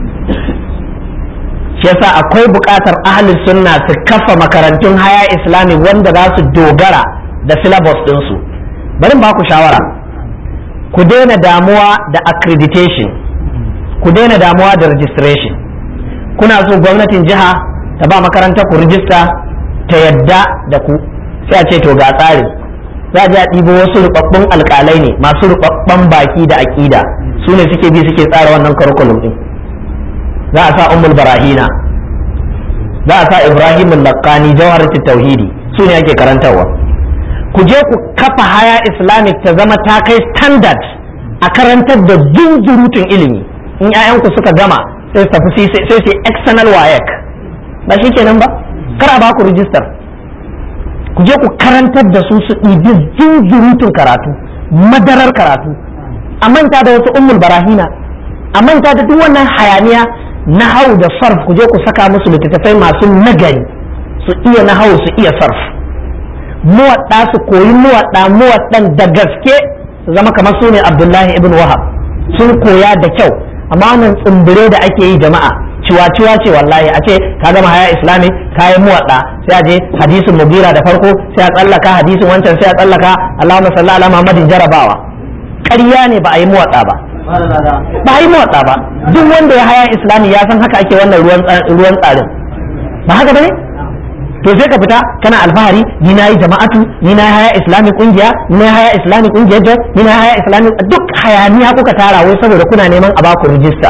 shi yasa akwai buƙatar ahlus sunna su kafa makarantun haya islamic wanda za su dogara da syllabus ɗinsu. bari ba ku shawara, ku daina damuwa da accreditation, ku daina damuwa da registration. kuna so gwamnatin jiha ta ba makarantar ku rijista ta yadda da ku, sai a ce to ga tsari, za a ɗibo wasu rubabbun alƙalai ne masu rubabban baki da aƙida, su ne suke bi suke tsara wannan curriculum ɗin. za a sa ummul barahina, za a sa ibrahim al-laqani jawharatut tauhidi, su ne ake karantarwa. ku je ku kafa haya islamic ta zama ta kai standard a karantar da zunzurutun ilimi. in 'ya'yanku suka gama sai su tafi sai su external wayek, ba shi kenan ba, kar a ba ku rijistar. ku je ku karantar da su su ɗibi zunzurutun karatu, madarar karatu, a manta da wasu ummul barahina, a manta da duk wannan hayaniya. nahau da sarf ku je ku saka musu littattafai masu nagari, su iya nahau su iya sarf. muwadda su koyi muwaddan da gaske, su zama kamar su ne Abdullahi ibn Wahab, sun koya da kyau. amma wannan tsimbire da ake yi jama'a, ciwa-ciwa ce wallahi. a ce ka gama haya islami kayan muwadda, sai a je hadisin mugira da farko, sai a tsallaka hadisin wancan, sai a tsallaka Allahumma salli ala Muhammadin, jarabawa. ƙarya ne, ba a yi muwadda ba, ba a yi motsa ba. duk wanda ya haya islami ya san haka ake wannan ruwan tsarin, ba haka bane? to sai ka fita kana alfahari, ni na yi jama'atu, ni na haya islami kungiya, ni na haya islami kungiyar da, ni na haya islami, duk hayaniya kuka tara wai saboda kuna neman a baku rijista.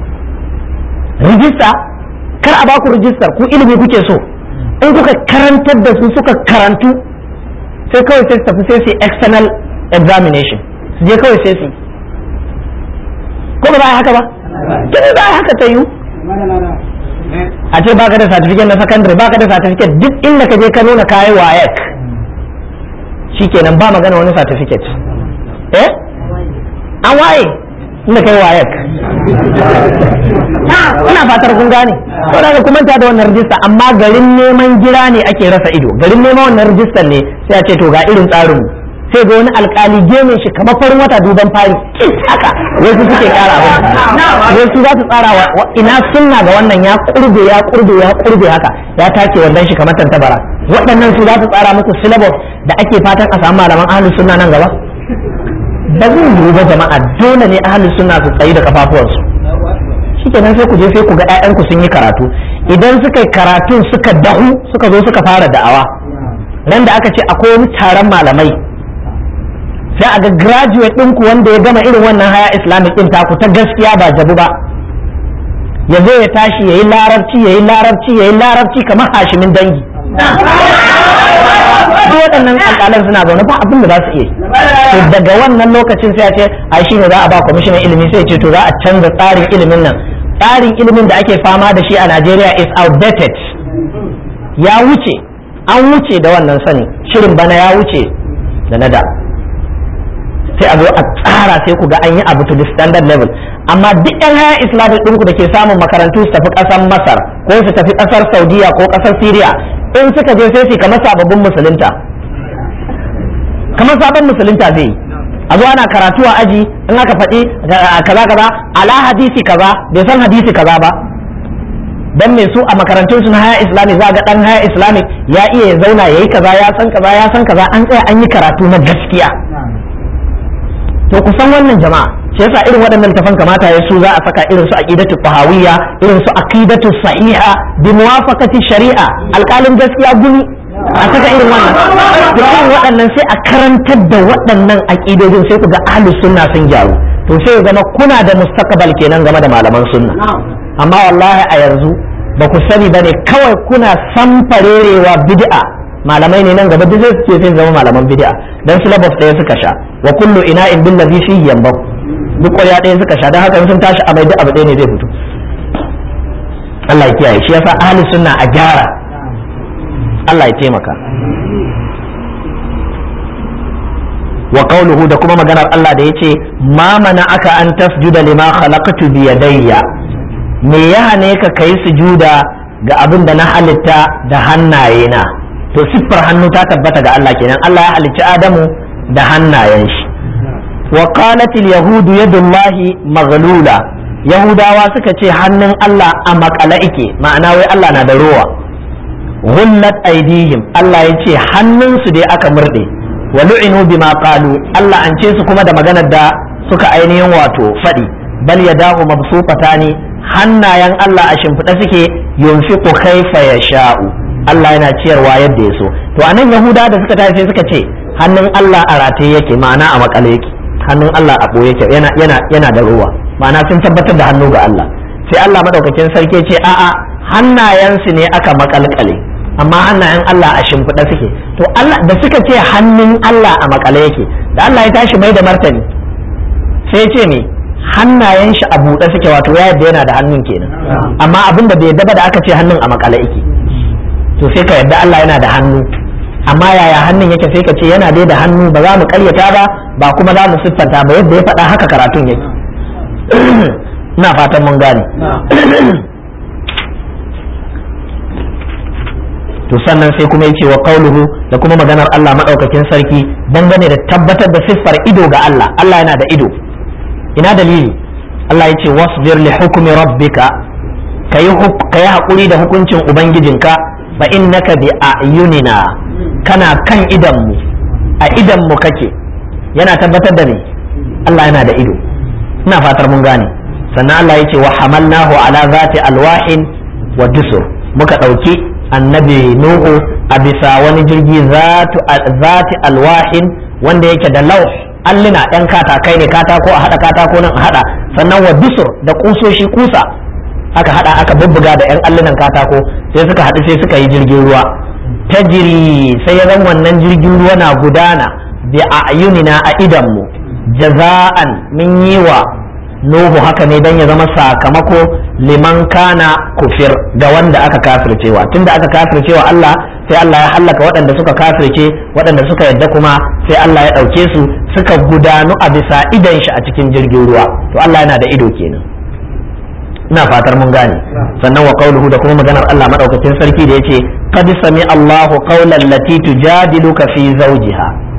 kar a baku rijistar, ku ilimi kuke so. in kuka karantar da su suka karantu, sai kawai sai su tafi sai su external examination, su je kawai sai su, ko ba za a haka ba? kin za a haka ta yi a ce baka da certificate na secondary, baka da certificate, duk inda ka je ka nuna kayi wayek shikenan, ba magana wani certificate. an waye inda kai wayek. ina fatar kun gane. saboda kuma ta da wannan rijista, amma garin neman gira ne ake rasa ido. garin neman wannan rijistar ne sai a ce to ga irin tsarin, sai ga wani alkali gemin shi kamar farin wata duban fari haka wasu suke kara wasu za su tsara ina sunna ga wannan ya kurbe haka ya take wannan shi kamar tantabara waɗannan su za su tsara muku syllabus da ake fatan a samu malaman ahlus sunna nan gaba ba zai yiwu ba jama'a dole ne ahlus sunna su tsayi da kafafuwansu shikenan sai ku je sai ku ga ƴaƴanku sun yi karatu idan suka yi karatun suka dahu suka zo suka fara da'awa ran da aka ce akwai wani taron malamai sai a ga graduate ɗinku wanda ya gama irin wannan haya islamic ɗin taku ta gaskiya ba jabu ba ya zo ya tashi ya yi larabci kamar hashimin dangi duk waɗannan alƙalan suna zaune ba abin da za su iya to daga wannan lokacin sai a ce a shi ne za a ba kwamishinan ilimi sai ce to za a canza tsarin ilimin nan tsarin ilimin da ake fama da shi a Najeriya is outdated ya wuce an wuce da wannan sani shirin bana ya wuce da na da sai a zo a tsara sai ku ga an yi abu to the standard level amma duk yan haya islamic ɗinku da ke samun makarantu su tafi ƙasar masar ko su tafi ƙasar saudiya ko ƙasar syria in suka je sai su kamar sababbin musulunta kamar sabon musulunta zai yi a zo ana karatu a aji in aka faɗi kaza kaza ala hadisi kaza bai san hadisi kaza ba dan me su a makarantun su na haya islamic za ga dan haya islamic ya iya ya zauna yayi kaza ya san kaza an tsaya an yi karatu na gaskiya to ku san wannan jama'a shi yasa irin waɗannan littafan kamata ya su za a saka irin su aqidatu tahawiyya irin su aqidatu sahiha bi muwafaqati shari'a alƙalin gaskiya gumi a saka irin wannan irin waɗannan sai a karantar da waɗannan aqidojin sai ku ga ahlus sunna sun gyaru to sai ya zama kuna da mustaqbal kenan game da malaman sunna amma wallahi a yanzu ba ku sani bane kawai kuna samfarerewa bid'a malamai ne nan gaba duk zai ce sai zama malaman bid'a dan syllabus ɗaya suka sha wa kullu ina'in bil ladhi fihi yanbaq duk ƙwarya ɗaya suka sha dan haka sun tashi a mai duk abu ɗaya ne zai fito Allah ya kiyaye shi yasa ahli sunna a gyara Allah ya taimaka wa qawluhu da kuma maganar Allah da yace ma mana aka an tasjuda lima khalaqtu bi yadayya me ya hane ka kai sujuda ga abin da na halitta da hannayena to siffar hannu ta tabbata ga Allah kenan Allah ya halicci Adamu da hannayen shi wa qalat al yahud yadullahi maghlula yahudawa suka ce hannun Allah a makala ike ma'ana wai Allah na da rowa ghullat aydihim Allah ya ce hannunsu dai aka murde wa lu'inu bima qalu Allah an ce su kuma da maganar da suka ainihin wato fadi bal yadahu mabsutatani hannayen Allah a shimfiɗa suke yunfiqu kaifa yasha'u Allah yana ciyarwa yadda ya so to anan yahuda da suka tafi suka ce hannun Allah a rataye yake ma'ana a makale yake hannun Allah a boye yake yana da ruwa ma'ana sun tabbatar da hannu ga Allah sai Allah madaukakin sarki ce a'a hannayensu ne aka makalkale amma hannayen Allah a shimfiɗa suke to Allah da suka ce hannun Allah a makale yake da Allah ya tashi mai da martani sai ce me hannayen shi a buɗe suke wato ya yadda yana da hannun kenan amma abin da bai daba da aka ce hannun a makale yake to sai ka yadda Allah yana da hannu amma yaya hannun yake sai ka ce yana dai da hannu ba za mu karyata ba kuma za mu siffanta ba yadda ya faɗa haka karatun yake ina fatan mun gane to sannan sai kuma yace wa qauluhu da kuma maganar Allah madaukakin sarki dangane da tabbatar da siffar ido ga Allah Allah yana da ido ina dalili Allah yace wasbir li hukmi rabbika kayi hakuri da hukuncin ubangijinka fa innaka bi ayunina kana kan idanmu a idanmu kake yana tabbatar da me Allah yana da ido ina fatar mun gane sannan Allah yace wa hamalnahu ala zati alwahin wa dusur muka dauki annabi nuhu a bisa wani jirgi zati alwahin wanda yake da lauh allina ɗan katakai ne katako a haɗa katako nan a haɗa sannan wa dusur da kusoshi kusa aka haɗa aka bubbuga da 'yan allunan katako sai suka haɗu sai suka yi jirgin ruwa tajiri sai ya zan wannan jirgin ruwa na gudana bi ayunina a idanmu jaza'an min yi wa nuhu haka ne dan ya zama sakamako liman kana kufir ga wanda aka kafircewa tunda aka kafircewa Allah sai Allah ya hallaka waɗanda suka kafirce waɗanda suka yadda kuma sai Allah ya ɗauke su suka gudanu a bisa idan shi a cikin jirgin ruwa to Allah yana da ido kenan ina fatar mun gane sannan wa qauluhu da kuma maganar Allah madaukakin sarki da yace qad sami Allahu qawlan lati tujadiluka fi zawjiha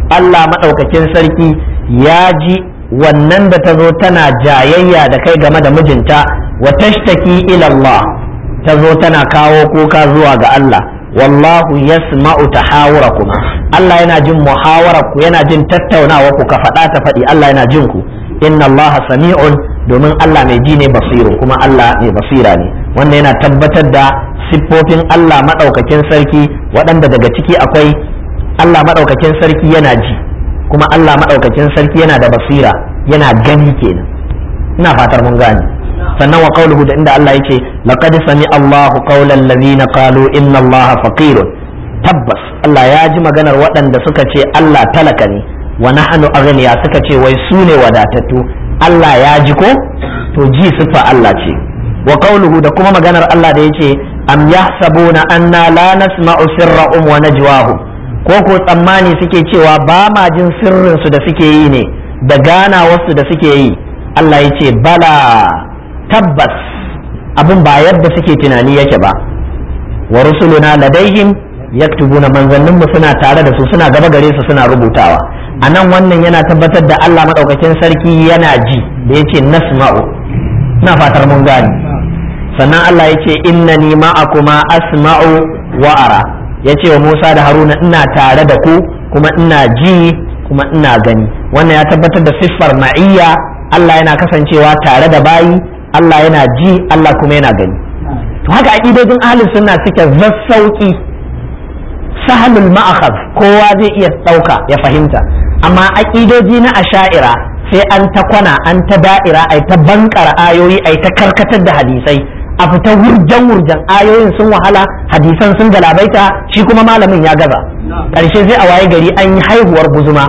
Allah madaukakin sarki ya ji wannan da ta zo tana jayayya da kai game da mijinta wa tashtaki ila Allah ta zo tana kawo kuka zuwa ga Allah wallahu yasma'u tahawurakum Allah yana jin muhawararku yana jin tattaunawa ku ka faɗa ta faɗi Allah yana jin ku inna Allah sami'un domin Allah mai ji ne basiru kuma Allah mai basira ne wannan yana tabbatar da siffofin Allah madaukakin sarki waɗanda daga ciki akwai Allah madaukakin sarki yana ji kuma Allah madaukakin sarki yana da basira yana gani kenan ina fatar mun gane sannan wa qawluhu da inda Allah yake laqad sami Allahu qawlan ladhina qalu inna Allaha faqirun tabbas Allah ya ji maganar waɗanda suka ce Allah talaka ne wa nahnu aghniya suka ce wai su ne wadatattu Allah ya ji ko to ji siffa Allah ce wa qawluhu da kuma maganar Allah da yake am yahsabuna anna la nasma'u sirrahum wa najwahum ko tsammani suke cewa ba ma jin sirrin su da suke yi ne da ganawarsu da suke yi Allah ya ce bala tabbas abin ba yadda suke tunani yake ba wa rusuluna ladaihim yaktubuna manzanninmu suna tare da su suna gaba gare su suna rubutawa anan wannan yana tabbatar da Allah madaukakin sarki yana ji da yace nasma'u ina fatar mun gane sannan Allah yace innani ma'akuma asma'u wa ara yace wa Musa da Haruna ina tare da ku kuma ina ji kuma ina gani wannan ya tabbatar da siffar ma'iyya Allah yana kasancewa tare da bayi Allah yana ji Allah kuma yana gani to haka aqidojin ahlus sunna suke zassauki sahlul ma'akhadh kowa zai iya dauka ya fahimta amma aqidoji na asha'ira sai an ta kwana an ta da'ira ai ta bankara ayoyi ai ta karkatar da hadisai a fita wurjan ayoyin sun wahala hadisan sun galabaita shi kuma malamin ya gaza karshe sai a waye gari an yi haihuwar guzuma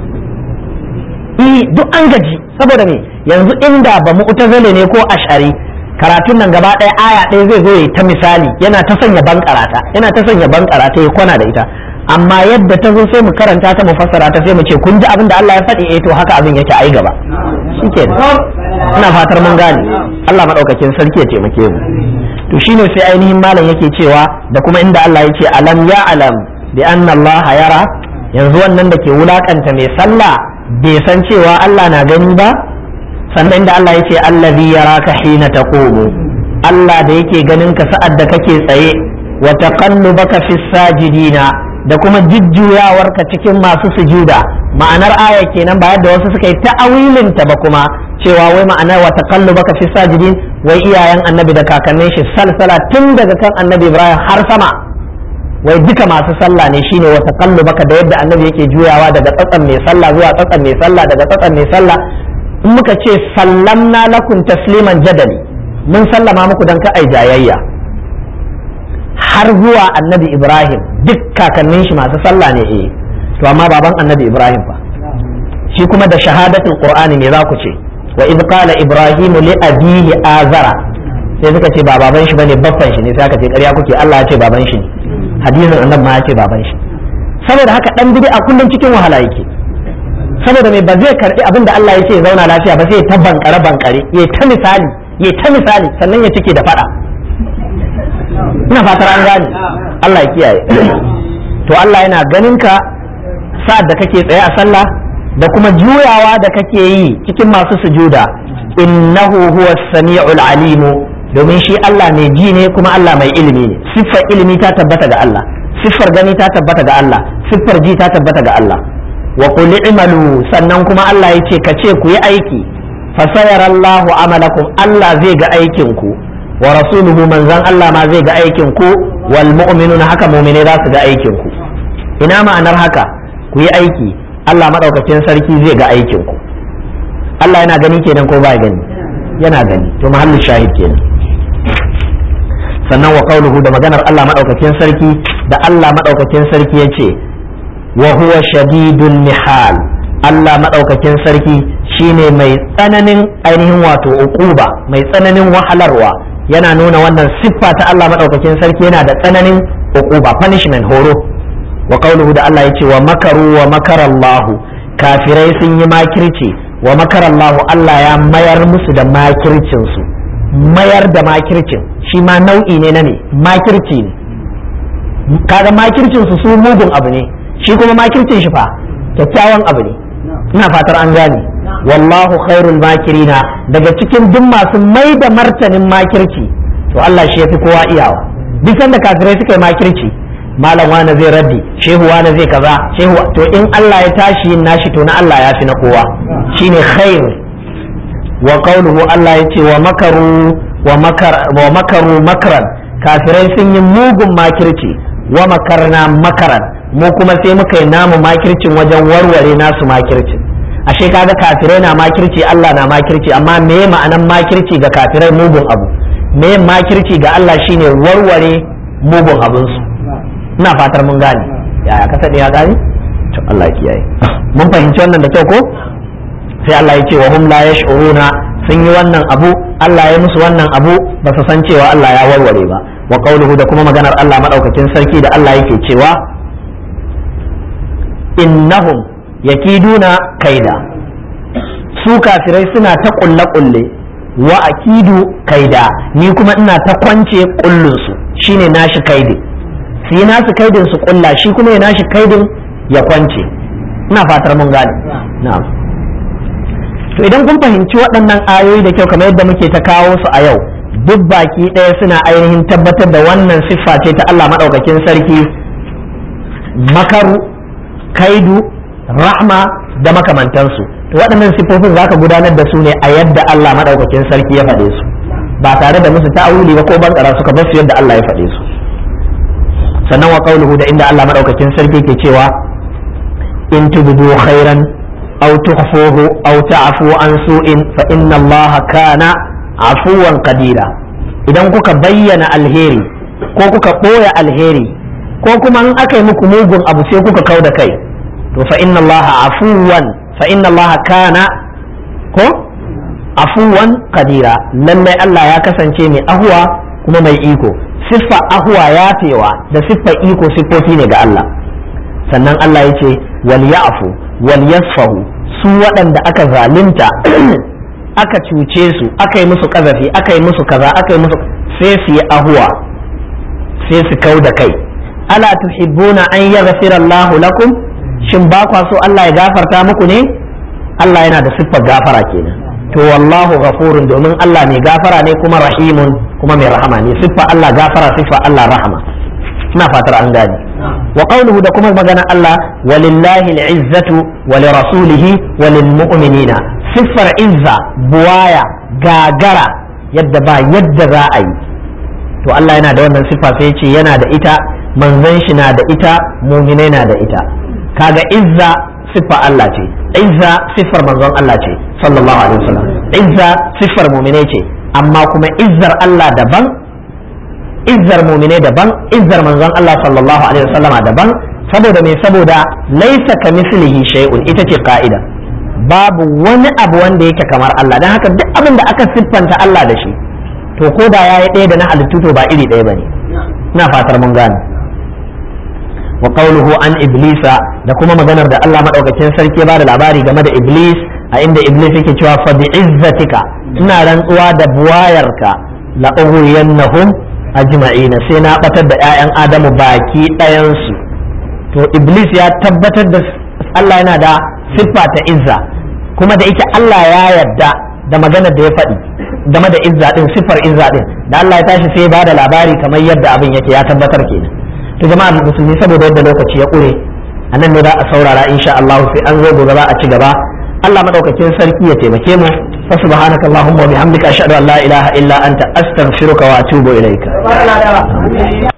duk an gaji saboda me yanzu inda ba mu'tazile ne ko ash'ari karatun nan gaba ɗaya aya ɗaya zai zo ya ta misali yana ta sanya bankarata ya kwana da ita amma yadda ta zo sai mu karanta ta mu fassara ta sai mu ce kun ji abin da Allah ya faɗi to haka abin yake ai gaba shikenan ina fatar mun gane Allah madaukakin sarki ya taimake mu to shine sai ainihin malam yake cewa da kuma inda Allah yake alam ya alam bi anna Allah yara yanzu wannan da ke wulakanta mai sallah bai san cewa Allah na gani ba sannan da Allah yake allazi yaraka hina taqumu Allah da yake ganin ka sa'ad da kake tsaye wa taqallubaka fis sajidina da kuma jujjuyawarka cikin masu sujuda ma'anar aya kenan ba yadda wasu suka yi ta'awilin ta ba kuma cewa wai ma'anar wa taqallubaka fis sajidin wai iyayen annabi da kakannin shi salsala tun daga kan annabi Ibrahim har sama wai duka masu sallah ne shine wa taqallubaka da yadda annabi yake juyawa daga tsatsan mai sallah zuwa tsatsan mai sallah daga tsatsan mai sallah in muka ce sallamna lakum tasliman jadali mun sallama muku dan ka ai jayayya har zuwa annabi Ibrahim duk kakannin shi masu sallah ne to amma baban annabi Ibrahim fa shi kuma da shahadatul qur'ani ne za ku ce wa idh qala ibrahimu li abihi azara sai suka ce ba baban shi bane baffan shi ne sai aka ce ƙarya kuke Allah ya ce baban shi ne hadisin annabi ma ya ce baban shi saboda haka dan bid'a kullun cikin wahala yake saboda mai ba zai karbi abin da Allah ya ce zauna lafiya ba sai ta bankare yayi ta misali sannan ya cike da fada ina fatar an gane Allah ya kiyaye to Allah yana ganin ka sa'ad da kake tsaye a sallah da kuma juyawa da kake yi cikin masu sujuda innahu huwas sami'ul alimu domin shi Allah mai ji ne kuma Allah mai ilimi ne siffar ilimi ta tabbata ga Allah siffar gani ta tabbata ga Allah siffar ji ta tabbata ga Allah wa qul i'malu sannan kuma Allah yace kace ku yi aiki fa sayarallahu amalakum Allah zai ga aikin ku wa rasuluhu manzan Allah ma zai ga aikin ku wal mu'minuna haka mu'mine za su ga aikin ku ina ma'anar haka ku yi aiki Allah madaukakin sarki zai ga aikin ku Allah yana gani kenan ko ba gani yana gani to mahallin shahid kenan sannan wa qauluhu da maganar Allah madaukakin sarki da Allah madaukakin sarki yace wa huwa shadidul mihal Allah madaukakin sarki shine mai tsananin ainihin wato uquba mai tsananin wahalarwa yana nuna wannan siffa ta Allah madaukakin sarki yana da tsananin uquba punishment horo wa qauluhu da Allah yace wa makaru wa makara Allah kafirai sun yi makirci wa makara Allah Allah ya mayar musu da makircin su mayar da makircin shi ma nau'i ne na ne makirci ne kaga makircin su mugun abu ne shi kuma makircin shi fa kyakkyawan abu ne, ina fatar an gane. wallahu khairul makirina, daga cikin duk masu mai da martanin makirci to Allah shi yafi kowa iyawa. duk sanda kafirai suka yi makirci, malam wani zai raddi, shehu wani zai kaza, shehu to in Allah ya tashi yin nashi to na Allah ya fi na kowa, shine khair. wa qawluhu, Allah yace wa makaru makran, kafirai sun yi mugun makirci, wa makarna makaran, mu kuma sai muka yi namu makircin wajen warware nasu makircin. ashe kaga kafirai na makirci, Allah na makirci, amma me ma'anan makirci ga kafirai mugun abu, me makirci ga Allah shine warware mugun abinsu. ina fatar mun gane. yaya kasa ya gane? to Allah ya kiyaye. mun fahimci wannan da kyau ko? sai Allah ya ce wa hum la yash'uruna, sun yi wannan abu, Allah ya musu wannan abu, ba su san cewa Allah ya warware ba. wa qawluhu, da kuma maganar Allah madaukakin sarki da Allah yake cewa innahum yakiduna kaida, su kafirai suna ta kulle wa akidu kaida, ni kuma ina ta kwance kullun su, shine nashi kaidi, su yi nasu kaidin su kulla, shi kuma ya nashi kaidin ya kwance. ina fatar mun gane. na'am. to idan kun fahimci waɗannan ayoyi da kyau kamar yadda muke ta kawo su a yau, duk baki ɗaya suna ainihin tabbatar da wannan siffa ce ta Allah maɗaukakin sarki, makaru, kaidu, rahma da makamantansu. to waɗannan siffofin za ka gudanar da su ne a yadda Allah maɗaukakin sarki ya faɗe su, ba tare da musu ta'awuli ba ko bankara suka bar su yadda Allah ya faɗe su. sannan wa qawluhu, da inda Allah maɗaukakin sarki ke cewa in tubdu khairan aw tukhfuhu aw ta'fu an su'in fa inna Allah kana afuwan qadira. idan kuka bayyana alheri ko kuka ɓoye alheri ko kuma in aka yi muku mugun abu sai kuka kau da kai, to fa inna Allah afuwan, fa inna Allah kana ko afuwan qadira, lallai Allah ya kasance mai ahuwa kuma mai iko. siffa ahuwa yafewa da siffa iko siffofi ne ga Allah. sannan Allah ya ce wal ya'fu wal yasfahu, su waɗanda aka zalunta aka cuce su, aka yi musu kazafi, aka yi musu kaza, aka yi musu, sai su yi ahuwa, sai su kau da kai. ala tuhibbuna an yaghfira Allah lakum, shin ba kwa so Allah ya gafarta muku ne? Allah yana da siffar gafara kenan. to wallahu ghafurun, domin Allah mai gafara ne kuma rahimun, kuma mai rahama ne. siffa Allah gafara, siffa Allah rahama. ina fatar an gane. wa qawluhu, da kuma magana Allah walillahi al'izzatu wa li rasulihi wa lil mu'minina, siffar izza, buwaya, gagara, yadda ba yadda za a yi, to Allah yana da wannan siffa, sai yace yana da ita, manzon shi na da ita, mu'minai na da ita. kaga izza siffa Allah ce, izza siffar manzon Allah ce sallallahu alaihi wasallam, izza siffar mu'minai ce, amma kuma izzar Allah daban, izzar mu'minai daban, izzar manzon Allah sallallahu alaihi wasallama daban. saboda me? saboda laisa kamislihi shay'un, ita ce ka'ida, babu wani abu wanda yake kamar Allah. dan haka duk abin da aka siffanta Allah da shi, to ko da yayi ɗaya da na halittu to ba iri ɗaya bane. ina fatar mun gane. wa qawluhu an iblisa, da kuma maganar da Allah madaukakin sarki ya bada labari game da iblis, a inda iblis yake cewa fa bi izzatika, ina rantsuwa da buwayarka, la ughwiyannahum ajma'ina, sai na batar da ƴaƴan adamu baki ɗayan su. to iblis ya tabbatar da Allah yana da siffa ta izza, kuma da yake Allah ya yarda da maganar da ya faɗi game da izza din, siffar izza din, da Allah ya tashi sai ya bada labari kamar yadda abin yake, ya tabbatar kenan. to jama'a musulmi, saboda yadda lokaci ya ƙure, a nan ne za a saurara insha Allah, sai an zo gobe za a ci gaba. Allah madaukakin sarki ya taimake mu. fa subhanaka allahumma wa bihamdika ashhadu an la ilaha illa anta astaghfiruka wa atubu ilaika.